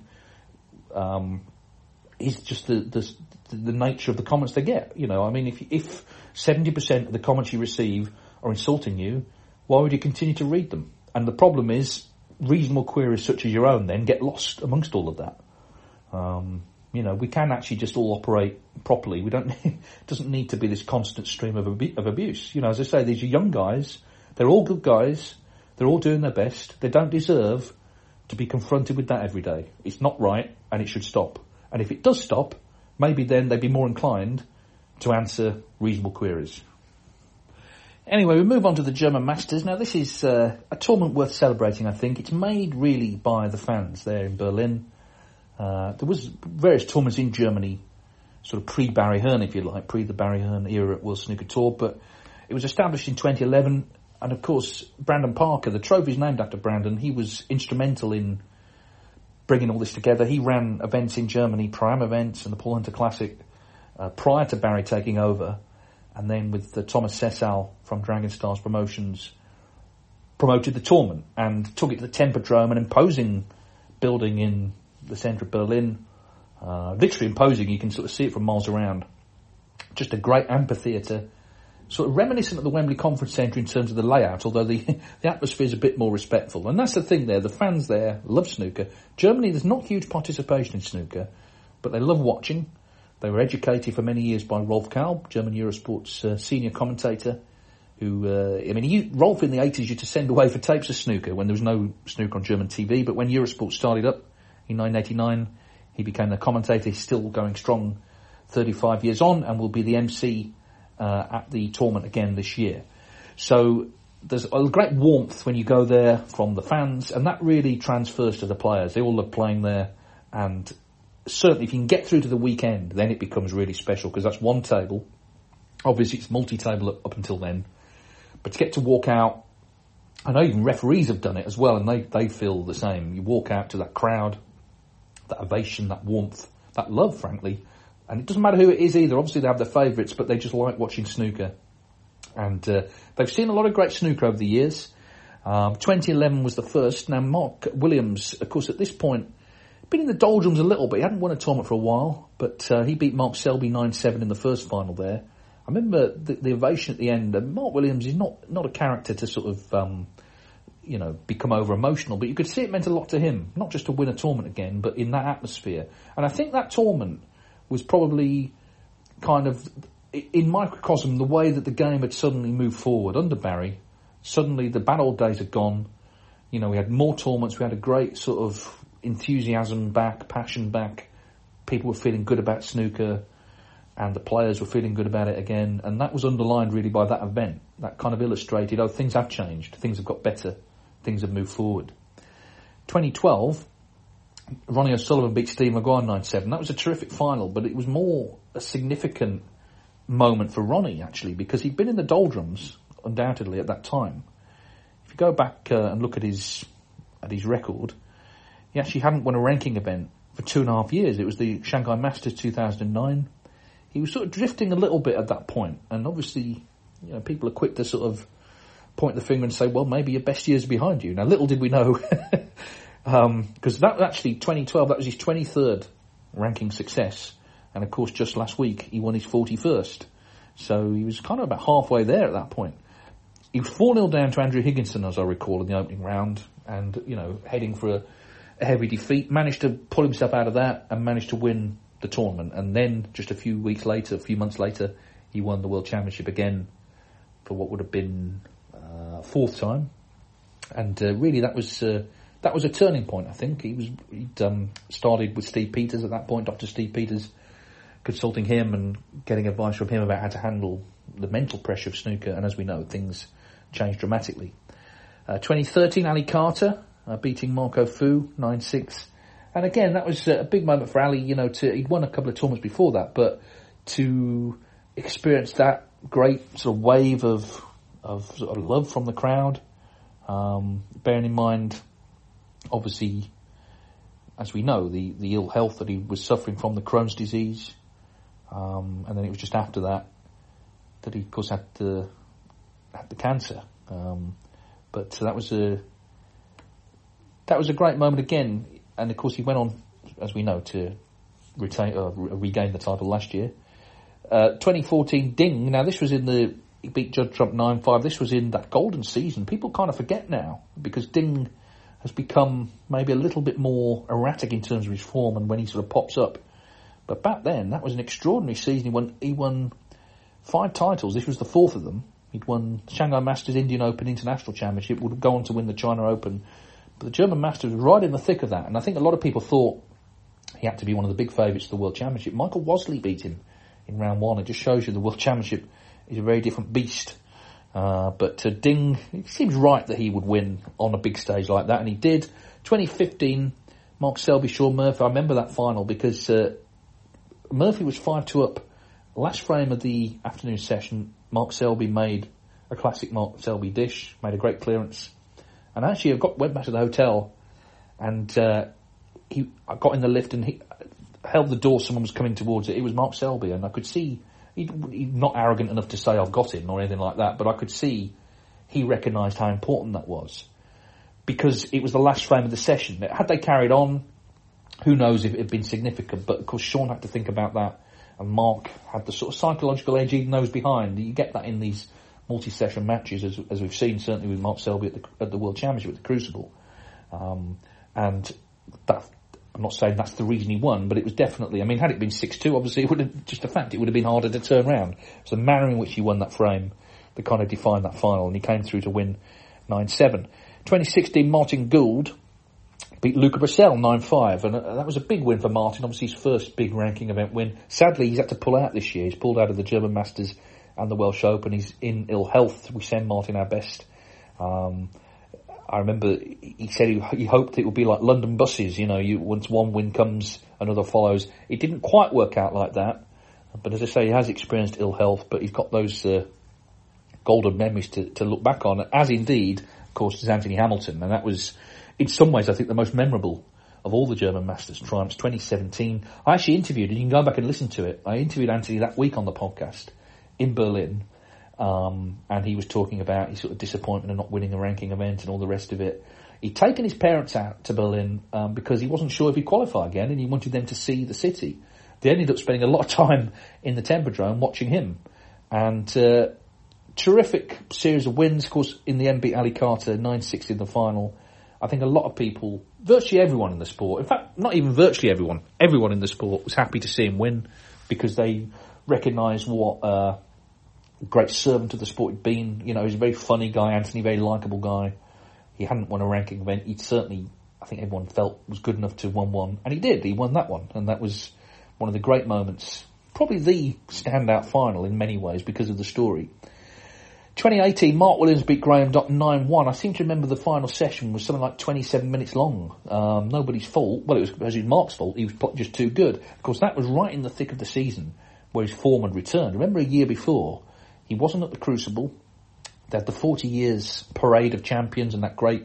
um, is just the, the the nature of the comments they get. You know, I mean, if if seventy percent of the comments you receive are insulting you, why would you continue to read them? And the problem is, reasonable queries such as your own then get lost amongst all of that. Um, you know, we can actually just all operate properly. We don't. It doesn't need to be this constant stream of abu- of abuse. You know, as I say, these are young guys. They're all good guys. They're all doing their best. They don't deserve to be confronted with that every day. It's not right, and it should stop. And if it does stop, maybe then they'd be more inclined to answer reasonable queries. Anyway, we move on to the German Masters. Now, this is uh, a tournament worth celebrating, I think. It's made really by the fans there in Berlin. Uh, there was various tournaments in Germany, sort of pre-Barry Hearn, if you like, pre the Barry Hearn era at World Snooker Tour, but it was established in twenty eleven, and of course, Brandon Parker, the trophy is named after Brandon. He was instrumental in bringing all this together. He ran events in Germany, Pro-Am events and the Paul Hunter Classic, uh, prior to Barry taking over. And then with the Thomas Sessal from Dragon Stars Promotions, promoted the tournament and took it to the Tempodrome, an imposing building in the centre of Berlin. Uh, literally imposing, you can sort of see it from miles around. Just a great amphitheatre, sort of reminiscent of the Wembley Conference Centre in terms of the layout, although the, the atmosphere is a bit more respectful. And that's the thing there, the fans there love snooker. Germany, there's not huge participation in snooker, but they love watching. They were educated for many years by Rolf Kalb, German Eurosport's uh, senior commentator, who, uh, I mean, he, Rolf in the eighties used to send away for tapes of snooker when there was no snooker on German T V, but when Eurosport started up in nineteen eighty-nine, he became the commentator. He's still going strong thirty-five years on and will be the M C uh, at the tournament again this year. So there's a great warmth when you go there from the fans, and that really transfers to the players. They all love playing there, and certainly if you can get through to the weekend, then it becomes really special, because that's one table. Obviously it's multi-table up, up until then, but to get to walk out, I know even referees have done it as well, and they, they feel the same. You walk out to that crowd, that ovation, that warmth, that love, frankly, and it doesn't matter who it is either. Obviously they have their favourites, but they just like watching snooker, and uh, they've seen a lot of great snooker over the years. Um, twenty eleven was the first. Now Mark Williams, of course, at this point, been in the doldrums a little bit. He hadn't won a tournament for a while, but uh, he beat Mark Selby nine seven in the first final there. I remember the, the ovation at the end. Uh, Mark Williams is not, not a character to sort of, um, you know, become over emotional, but you could see it meant a lot to him, not just to win a tournament again, but in that atmosphere. And I think that tournament was probably kind of, in microcosm, the way that the game had suddenly moved forward under Barry. Suddenly the bad old days had gone. You know, we had more tournaments. We had a great sort of enthusiasm back, passion back. People were feeling good about snooker, and the players were feeling good about it again. And that was underlined really by that event. That kind of illustrated, oh, things have changed. Things have got better. Things have moved forward. twenty twelve, Ronnie O'Sullivan beat Steve Maguire nine seven. That was a terrific final, but it was more a significant moment for Ronnie, actually, because he'd been in the doldrums, undoubtedly, at that time. If you go back uh, and look at his at his record, he actually hadn't won a ranking event for two and a half years. It was the Shanghai Masters two thousand nine. He was sort of drifting a little bit at that point, and obviously, you know, people are quick to sort of point the finger and say, well, maybe your best years are behind you. Now, little did we know, because um, that actually, twenty twelve, that was his twenty-third ranking success, And of course, just last week, he won his forty-first. So he was kind of about halfway there at that point. He was four nil down to Andrew Higginson, as I recall, in the opening round, and, you know, heading for a, a heavy defeat. Managed to pull himself out of that and managed to win the tournament. And then, just a few weeks later, a few months later, he won the World Championship again for what would have been uh, fourth time. And uh, really, that was uh, that was a turning point, I think. He was he'd um, started with Steve Peters at that point, Doctor Steve Peters, consulting him and getting advice from him about how to handle the mental pressure of snooker, and as we know, things changed dramatically. Uh, twenty thirteen, Ali Carter uh, beating Marco Fu nine six, and again that was a big moment for Ali. You know, to he'd won a couple of tournaments before that, but to experience that great sort of wave of of sort of love from the crowd, um, bearing in mind, obviously, as we know, the the ill health that he was suffering from, the Crohn's disease. Um, and then it was just after that that he, of course, had the had the cancer. Um, but so that was a that was a great moment again. And of course, he went on, as we know, to retain uh, regain the title last year. Uh, twenty fourteen, Ding. Now this was in the he beat Judd Trump nine five. This was in that golden season. People kind of forget now because Ding has become maybe a little bit more erratic in terms of his form and when he sort of pops up. But back then, that was an extraordinary season. He won, he won five titles. This was the fourth of them. He'd won Shanghai Masters, Indian Open, International Championship, would go on to win the China Open. But the German Masters was right in the thick of that. And I think a lot of people thought he had to be one of the big favourites to the World Championship. Michael Wasley beat him in round one. It just shows you the World Championship is a very different beast. Uh, but to Ding, it seems right that he would win on a big stage like that. And he did. twenty fifteen, Mark Selby, Shaun Murphy. I remember that final because... Uh, Murphy was five two up. Last frame of the afternoon session, Mark Selby made a classic Mark Selby dish, made a great clearance. And actually I got, went back to the hotel and uh, he I got in the lift and he held the door, someone was coming towards it. It was Mark Selby, and I could see, he's he, not arrogant enough to say I've got him or anything like that, but I could see he recognised how important that was. Because it was the last frame of the session. Had they carried on, who knows if it had been significant, but of course Shaun had to think about that, and Mark had the sort of psychological edge he knows behind. You get that in these multi-session matches, as, as we've seen certainly with Mark Selby at the, at the World Championship at the Crucible. Um, and that, I'm not saying that's the reason he won, but it was definitely, I mean, had it been six two, obviously it would have, just a fact, it would have been harder to turn around. So the manner in which he won that frame that kind of defined that final, and he came through to win nine seven. twenty sixteen, Martin Gould beat Luca Bressel nine five, and that was a big win for Martin, obviously his first big ranking event win. Sadly, he's had to pull out this year. He's pulled out of the German Masters and the Welsh Open. He's in ill health. We send Martin our best. Um, I remember he said he, he hoped it would be like London buses, you know, you, once one win comes, another follows. It didn't quite work out like that, but as I say, he has experienced ill health, but he's got those uh, golden memories to, to look back on, as indeed, of course, is Anthony Hamilton, and that was, in some ways, I think the most memorable of all the German Masters triumphs, twenty seventeen. I actually interviewed, and you can go back and listen to it, I interviewed Anthony that week on the podcast in Berlin, um, and he was talking about his sort of disappointment of not winning a ranking event and all the rest of it. He'd taken his parents out to Berlin um, because he wasn't sure if he'd qualify again, and he wanted them to see the city. They ended up spending a lot of time in the Tempodrome watching him, and uh, terrific series of wins. Of course, in the end, beat Ali Carter nine six in the final. I think a lot of people, virtually everyone in the sport, in fact, not even virtually everyone, everyone in the sport was happy to see him win because they recognised what a great servant of the sport he'd been. You know, he's a very funny guy, Anthony, very likeable guy. He hadn't won a ranking event. He'd certainly, I think everyone felt was good enough to win one. And he did. He won that one. And that was one of the great moments, probably the standout final in many ways because of the story. twenty eighteen, Mark Williams beat Graham Dott nine one. I seem to remember the final session was something like twenty-seven minutes long. Um, nobody's fault. Well, it was, it was Mark's fault. He was just too good. Of course, that was right in the thick of the season where his form had returned. Remember a year before, he wasn't at the Crucible. They had the forty years parade of champions and that great,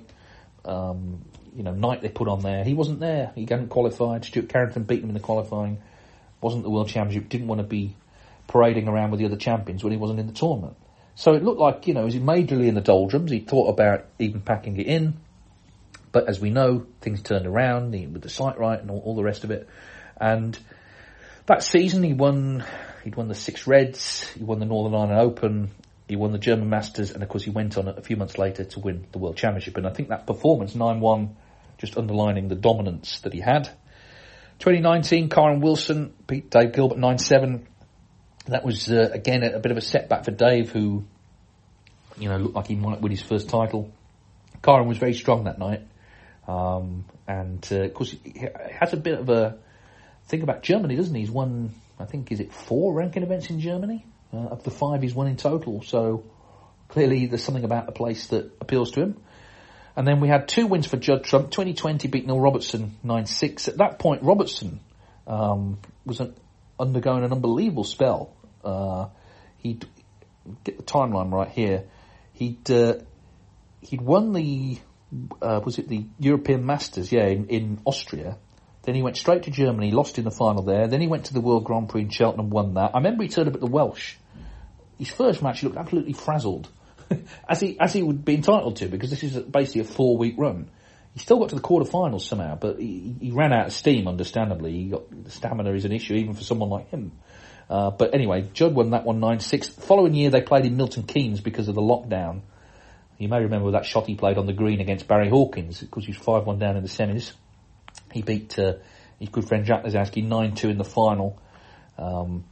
um, you know, night they put on there. He wasn't there. He hadn't qualified. Stuart Carrington beat him in the qualifying. Wasn't the World Championship. Didn't want to be parading around with the other champions when he wasn't in the tournament. So it looked like, you know, he was majorly in the doldrums. He thought about even packing it in. But as we know, things turned around he, with the sight right and all, all the rest of it. And that season he won, he'd won the Six Reds, he won the Northern Ireland Open, he won the German Masters, and of course he went on a few months later to win the World Championship. And I think that performance, nine one, just underlining the dominance that he had. twenty nineteen, Kyren Wilson beat Dave Gilbert nine seven. That was, uh, again, a, a bit of a setback for Dave, who, you know, looked like he might win his first title. Kyren was very strong that night. Um, and, uh, of course, he has a bit of a thing about Germany, doesn't he? He's won, I think, is it four ranking events in Germany? Uh, of the five he's won in total. So, clearly there's something about the place that appeals to him. And then we had two wins for Judd Trump. twenty twenty beat Neil Robertson nine six. At that point, Robertson um, was an, undergoing an unbelievable spell. Uh, he'd get the timeline right here. He'd uh, he'd won the uh, was it the European Masters? Yeah, in, in Austria. Then he went straight to Germany, lost in the final there. Then he went to the World Grand Prix in Cheltenham, won that. I remember he turned up at the Welsh. His first match, he looked absolutely frazzled. as he as he would be entitled to, because this is basically a four-week run. He still got to the quarterfinals somehow, but he, he ran out of steam, understandably. He got, the stamina is an issue, even for someone like him. Uh, but anyway, Judd won that one nine six. The following year, they played in Milton Keynes because of the lockdown. You may remember that shot he played on the green against Barry Hawkins, because he was five one down in the semis. He beat uh, his good friend Jack Lazowski nine two in the final. Um...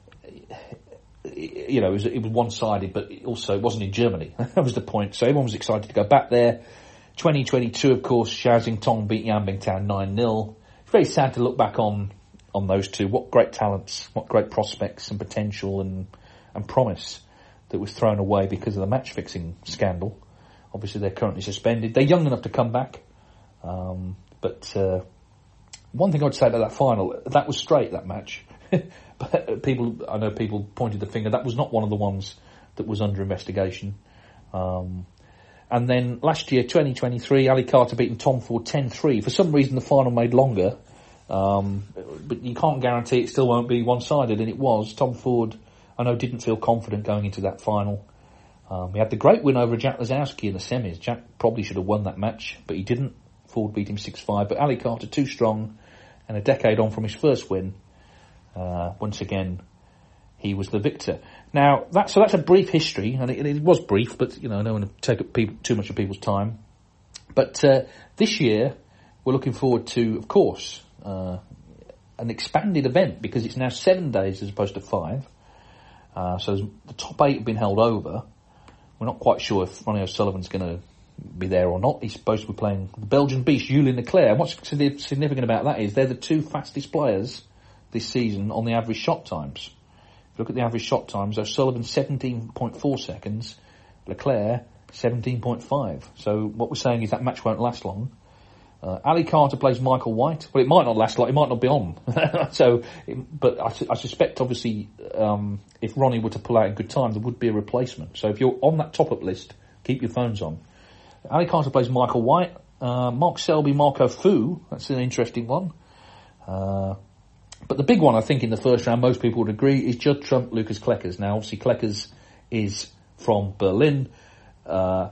You know, it was, it was one-sided, but also it wasn't in Germany. That was the point. So everyone was excited to go back there. twenty twenty-two, of course, Xiao Tong beat Yan Bingtao nine nil. It's very sad to look back on on those two. What great talents, what great prospects and potential and, and promise that was thrown away because of the match-fixing scandal. Obviously, they're currently suspended. They're young enough to come back. Um, but uh, one thing I would say about that final, that was straight, that match. But people, I know people pointed the finger. That was not one of the ones that was under investigation. Um, and then last year, twenty twenty-three, Ali Carter beating Tom Ford ten three. For some reason, the final made longer. Um, but you can't guarantee it still won't be one-sided, and it was. Tom Ford, I know, didn't feel confident going into that final. Um, he had the great win over Jack Lazowski in the semis. Jack probably should have won that match, but he didn't. Ford beat him six five. But Ali Carter, too strong, and a decade on from his first win. Uh, once again, he was the victor. Now, that, so that's a brief history, and it, it was brief, but, you know, I don't want to take up people, too much of people's time. But uh, this year, we're looking forward to, of course, uh, an expanded event, because it's now seven days as opposed to five. Uh, so the top eight have been held over. We're not quite sure if Ronnie O'Sullivan's going to be there or not. He's supposed to be playing the Belgian beast, Julian Leclerc. And what's significant about that is they're the two fastest players this season on the average shot times. If you look at the average shot times, O'Sullivan seventeen point four seconds, Leclerc seventeen point five. So what we're saying is that match won't last long. Uh, Ali Carter plays Michael White. Well, it might not last long. It might not be on. so, it, but I, I suspect, obviously, um, if Ronnie were to pull out in good time, there would be a replacement. So if you're on that top-up list, keep your phones on. Ali Carter plays Michael White. Uh, Mark Selby, Marco Fu. That's an interesting one. Uh, But the big one, I think, in the first round, most people would agree, is Judd Trump, Lucas Kleckers. Now, obviously, Kleckers is from Berlin. Uh,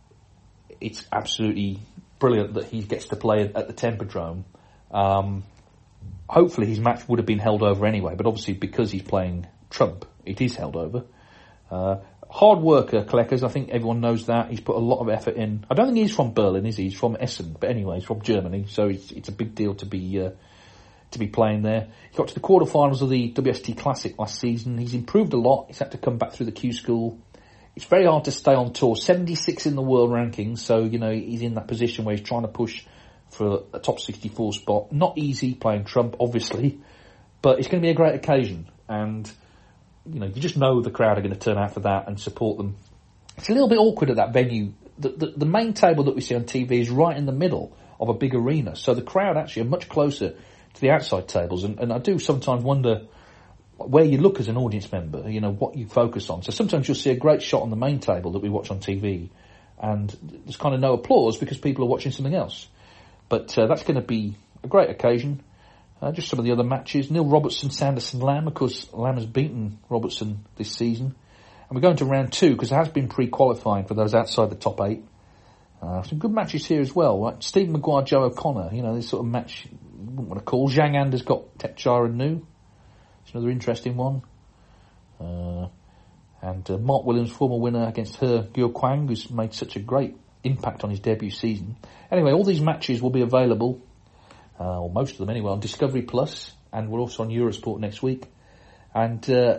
it's absolutely brilliant that he gets to play at the Tempodrome. Um, hopefully, his match would have been held over anyway, but obviously, because he's playing Trump, it is held over. Uh, hard worker, Kleckers. I think everyone knows that. He's put a lot of effort in. I don't think he's from Berlin, is he? He's from Essen. But anyway, he's from Germany, so it's, it's a big deal to be... Uh, to be playing there. He got to the quarterfinals of the W S T Classic last season. He's improved a lot. He's had to come back through the Q School. It's very hard to stay on tour. seventy-six in the world rankings, so, you know, he's in that position where he's trying to push for a top sixty-four spot. Not easy playing Trump, obviously, but it's going to be a great occasion. And, you know, you just know the crowd are going to turn out for that and support them. It's a little bit awkward at that venue. The, the, the main table that we see on T V is right in the middle of a big arena, so the crowd actually are much closer to the outside tables, and, and I do sometimes wonder where you look as an audience member, you know, what you focus on. So sometimes you'll see a great shot on the main table that we watch on T V, and there's kind of no applause because people are watching something else. But uh, that's going to be a great occasion. Uh, just some of the other matches. Neil Robertson, Sanderson, Lamb. Of course, Lamb has beaten Robertson this season. And we're going to round two because there has been pre-qualifying for those outside the top eight. Uh, some good matches here as well. Right? Stephen Maguire, Joe O'Connor. You know, this sort of match you wouldn't want to call. Zhang Anders got Tepchara Nu. It's another interesting one. Uh, and uh, Mark Williams, former winner against He Guo Kwang, who's made such a great impact on his debut season. Anyway, all these matches will be available, uh, or most of them anyway, on Discovery Plus, and we're also on Eurosport next week. And uh,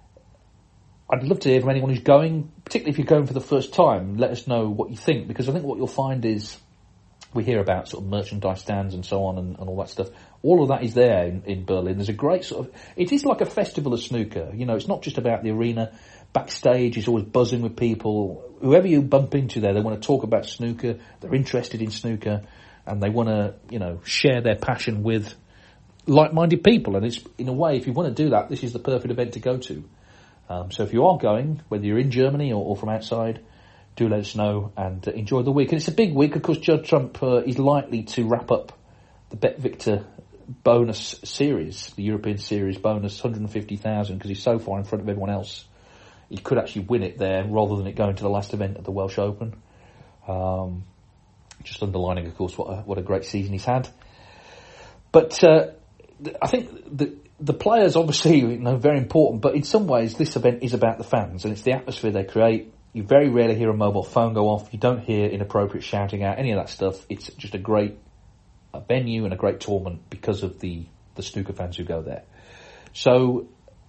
I'd love to hear from anyone who's going, particularly if you're going for the first time. Let us know what you think, because I think what you'll find is we hear about sort of merchandise stands and so on and, and all that stuff. All of that is there in, in Berlin. There's a great sort of, it is like a festival of snooker. You know, it's not just about the arena. Backstage is always buzzing with people. Whoever you bump into there, they want to talk about snooker. They're interested in snooker, and they want to, you know, share their passion with like-minded people. And it's, in a way, if you want to do that, this is the perfect event to go to. Um, so if you are going, whether you're in Germany or, or from outside, do let us know and uh, enjoy the week. And it's a big week. Of course, Judd Trump uh, is likely to wrap up the Bet Victor bonus series, the European series bonus, one hundred fifty thousand, because he's so far in front of everyone else. He could actually win it there rather than it going to the last event at the Welsh Open. Um, just underlining, of course, what a, what a great season he's had. But uh, I think the the players, obviously, you know, very important, but in some ways this event is about the fans, and it's the atmosphere they create. You very rarely hear a mobile phone go off. You don't hear inappropriate shouting out, any of that stuff. It's just a great a venue and a great tournament because of the, the snooker fans who go there. So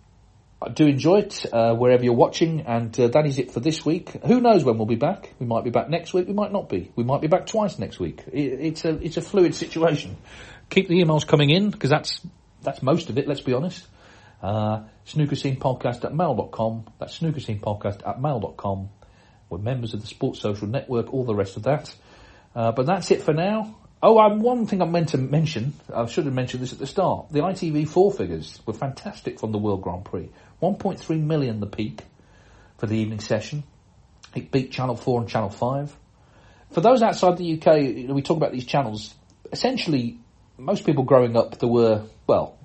I do enjoy it uh, wherever you're watching, and uh, that is it for this week. Who knows when we'll be back? We might be back next week. We might not be. We might be back twice next week. It, it's a it's a fluid situation. Keep the emails coming in, because that's that's most of it. Let's be honest. Uh, snookerscenepodcast at mail dot com. That's snookerscenepodcast at mail dot com. We're members of the Sports Social Network, all the rest of that. Uh, but that's it for now. Oh, um, one thing I meant to mention, I should have mentioned this at the start. The I T V four figures were fantastic from the World Grand Prix. one point three million the peak for the evening session. It beat Channel four and Channel five. For those outside the U K, you know, we talk about these channels. Essentially, most people growing up, there were, well,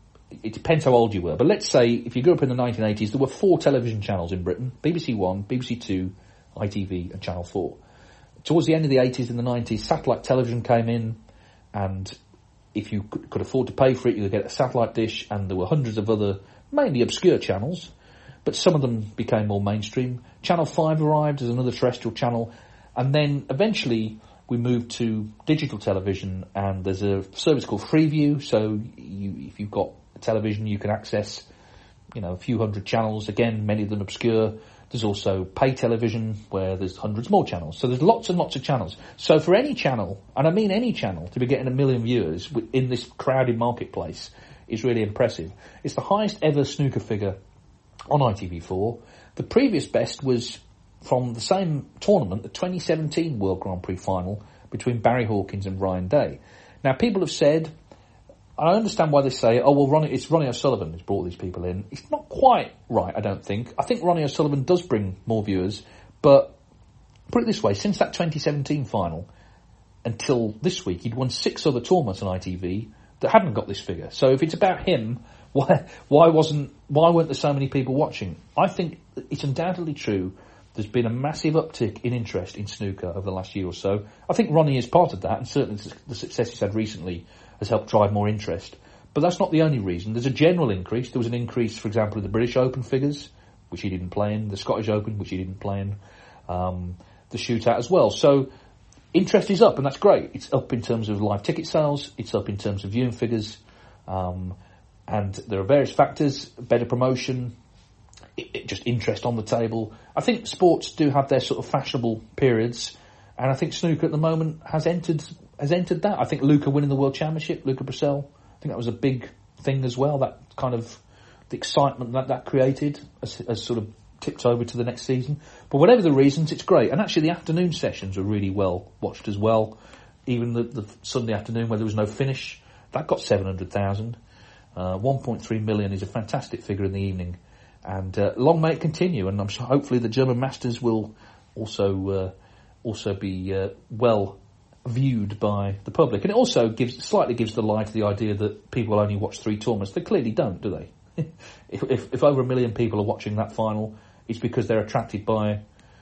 it depends how old you were, but let's say if you grew up in the nineteen eighties, there were four television channels in Britain: B B C One, B B C Two, I T V and Channel four. Towards the end of the eighties and the nineties, satellite television came in, and if you could, could afford to pay for it, you could get a satellite dish, and there were hundreds of other, mainly obscure channels, but some of them became more mainstream. Channel five arrived as another terrestrial channel, and then eventually we moved to digital television, and there's a service called Freeview, so you, if you've got a television, you can access, you know, a few hundred channels, again, many of them obscure. There's also pay television, where there's hundreds more channels. So there's lots and lots of channels. So for any channel, and I mean any channel, to be getting a million viewers in this crowded marketplace is really impressive. It's the highest ever snooker figure on I T V four. The previous best was from the same tournament, the twenty seventeen World Grand Prix final between Barry Hawkins and Ryan Day. Now, people have said, I understand why they say, oh, well, Ronnie, it's Ronnie O'Sullivan who's brought these people in. It's not quite right, I don't think. I think Ronnie O'Sullivan does bring more viewers, but put it this way, since that twenty seventeen final until this week, he'd won six other tournaments on I T V that hadn't got this figure. So if it's about him, why why wasn't why weren't there so many people watching? I think it's undoubtedly true. There's been a massive uptick in interest in snooker over the last year or so. I think Ronnie is part of that, and certainly the success he's had recently has helped drive more interest. But that's not the only reason. There's a general increase. There was an increase, for example, in the British Open figures, which he didn't play in, the Scottish Open, which he didn't play in, um, the shootout as well. So interest is up, and that's great. It's up in terms of live ticket sales. It's up in terms of viewing figures. Um, and there are various factors, better promotion, it, it, just interest on the table. I think sports do have their sort of fashionable periods, and I think snooker at the moment has entered has entered that. I think Luca winning the World Championship, Luca Bracel, I think that was a big thing as well. That kind of, the excitement that that created has, has sort of tipped over to the next season. But whatever the reasons, it's great. And actually the afternoon sessions were really well watched as well. Even the, the Sunday afternoon where there was no finish, that got seven hundred thousand. Uh, one point three million is a fantastic figure in the evening. And uh, long may it continue. And I'm sure hopefully the German Masters will also uh, also be uh, well viewed by the public. And it also gives slightly gives the lie to the idea that people only watch three tournaments. They clearly don't, do they? if, if, if over a million people are watching that final, it's because they're attracted by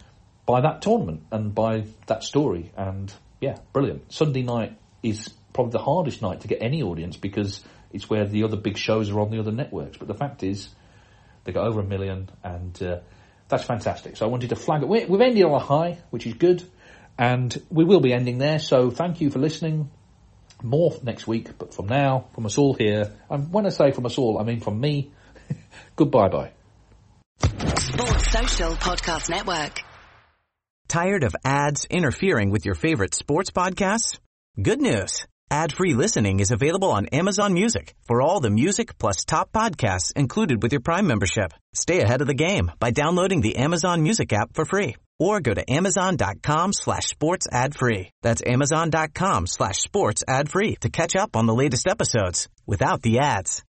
by that tournament and by that story. And yeah, brilliant. Sunday night is probably the hardest night to get any audience because it's where the other big shows are on the other networks. But the fact is, they got over a million, and uh, that's fantastic. So I wanted to flag it. We've ended on a high, which is good, and we will be ending there. So thank you for listening. More next week, but from now, from us all here, and when I say from us all, I mean from me, goodbye-bye. Sports Social Podcast Network. Tired of ads interfering with your favorite sports podcasts? Good news. Ad-free listening is available on Amazon Music for all the music plus top podcasts included with your Prime membership. Stay ahead of the game by downloading the Amazon Music app for free. Or go to amazon.com slash sports ad free. That's amazon.com slash sports ad free to catch up on the latest episodes without the ads.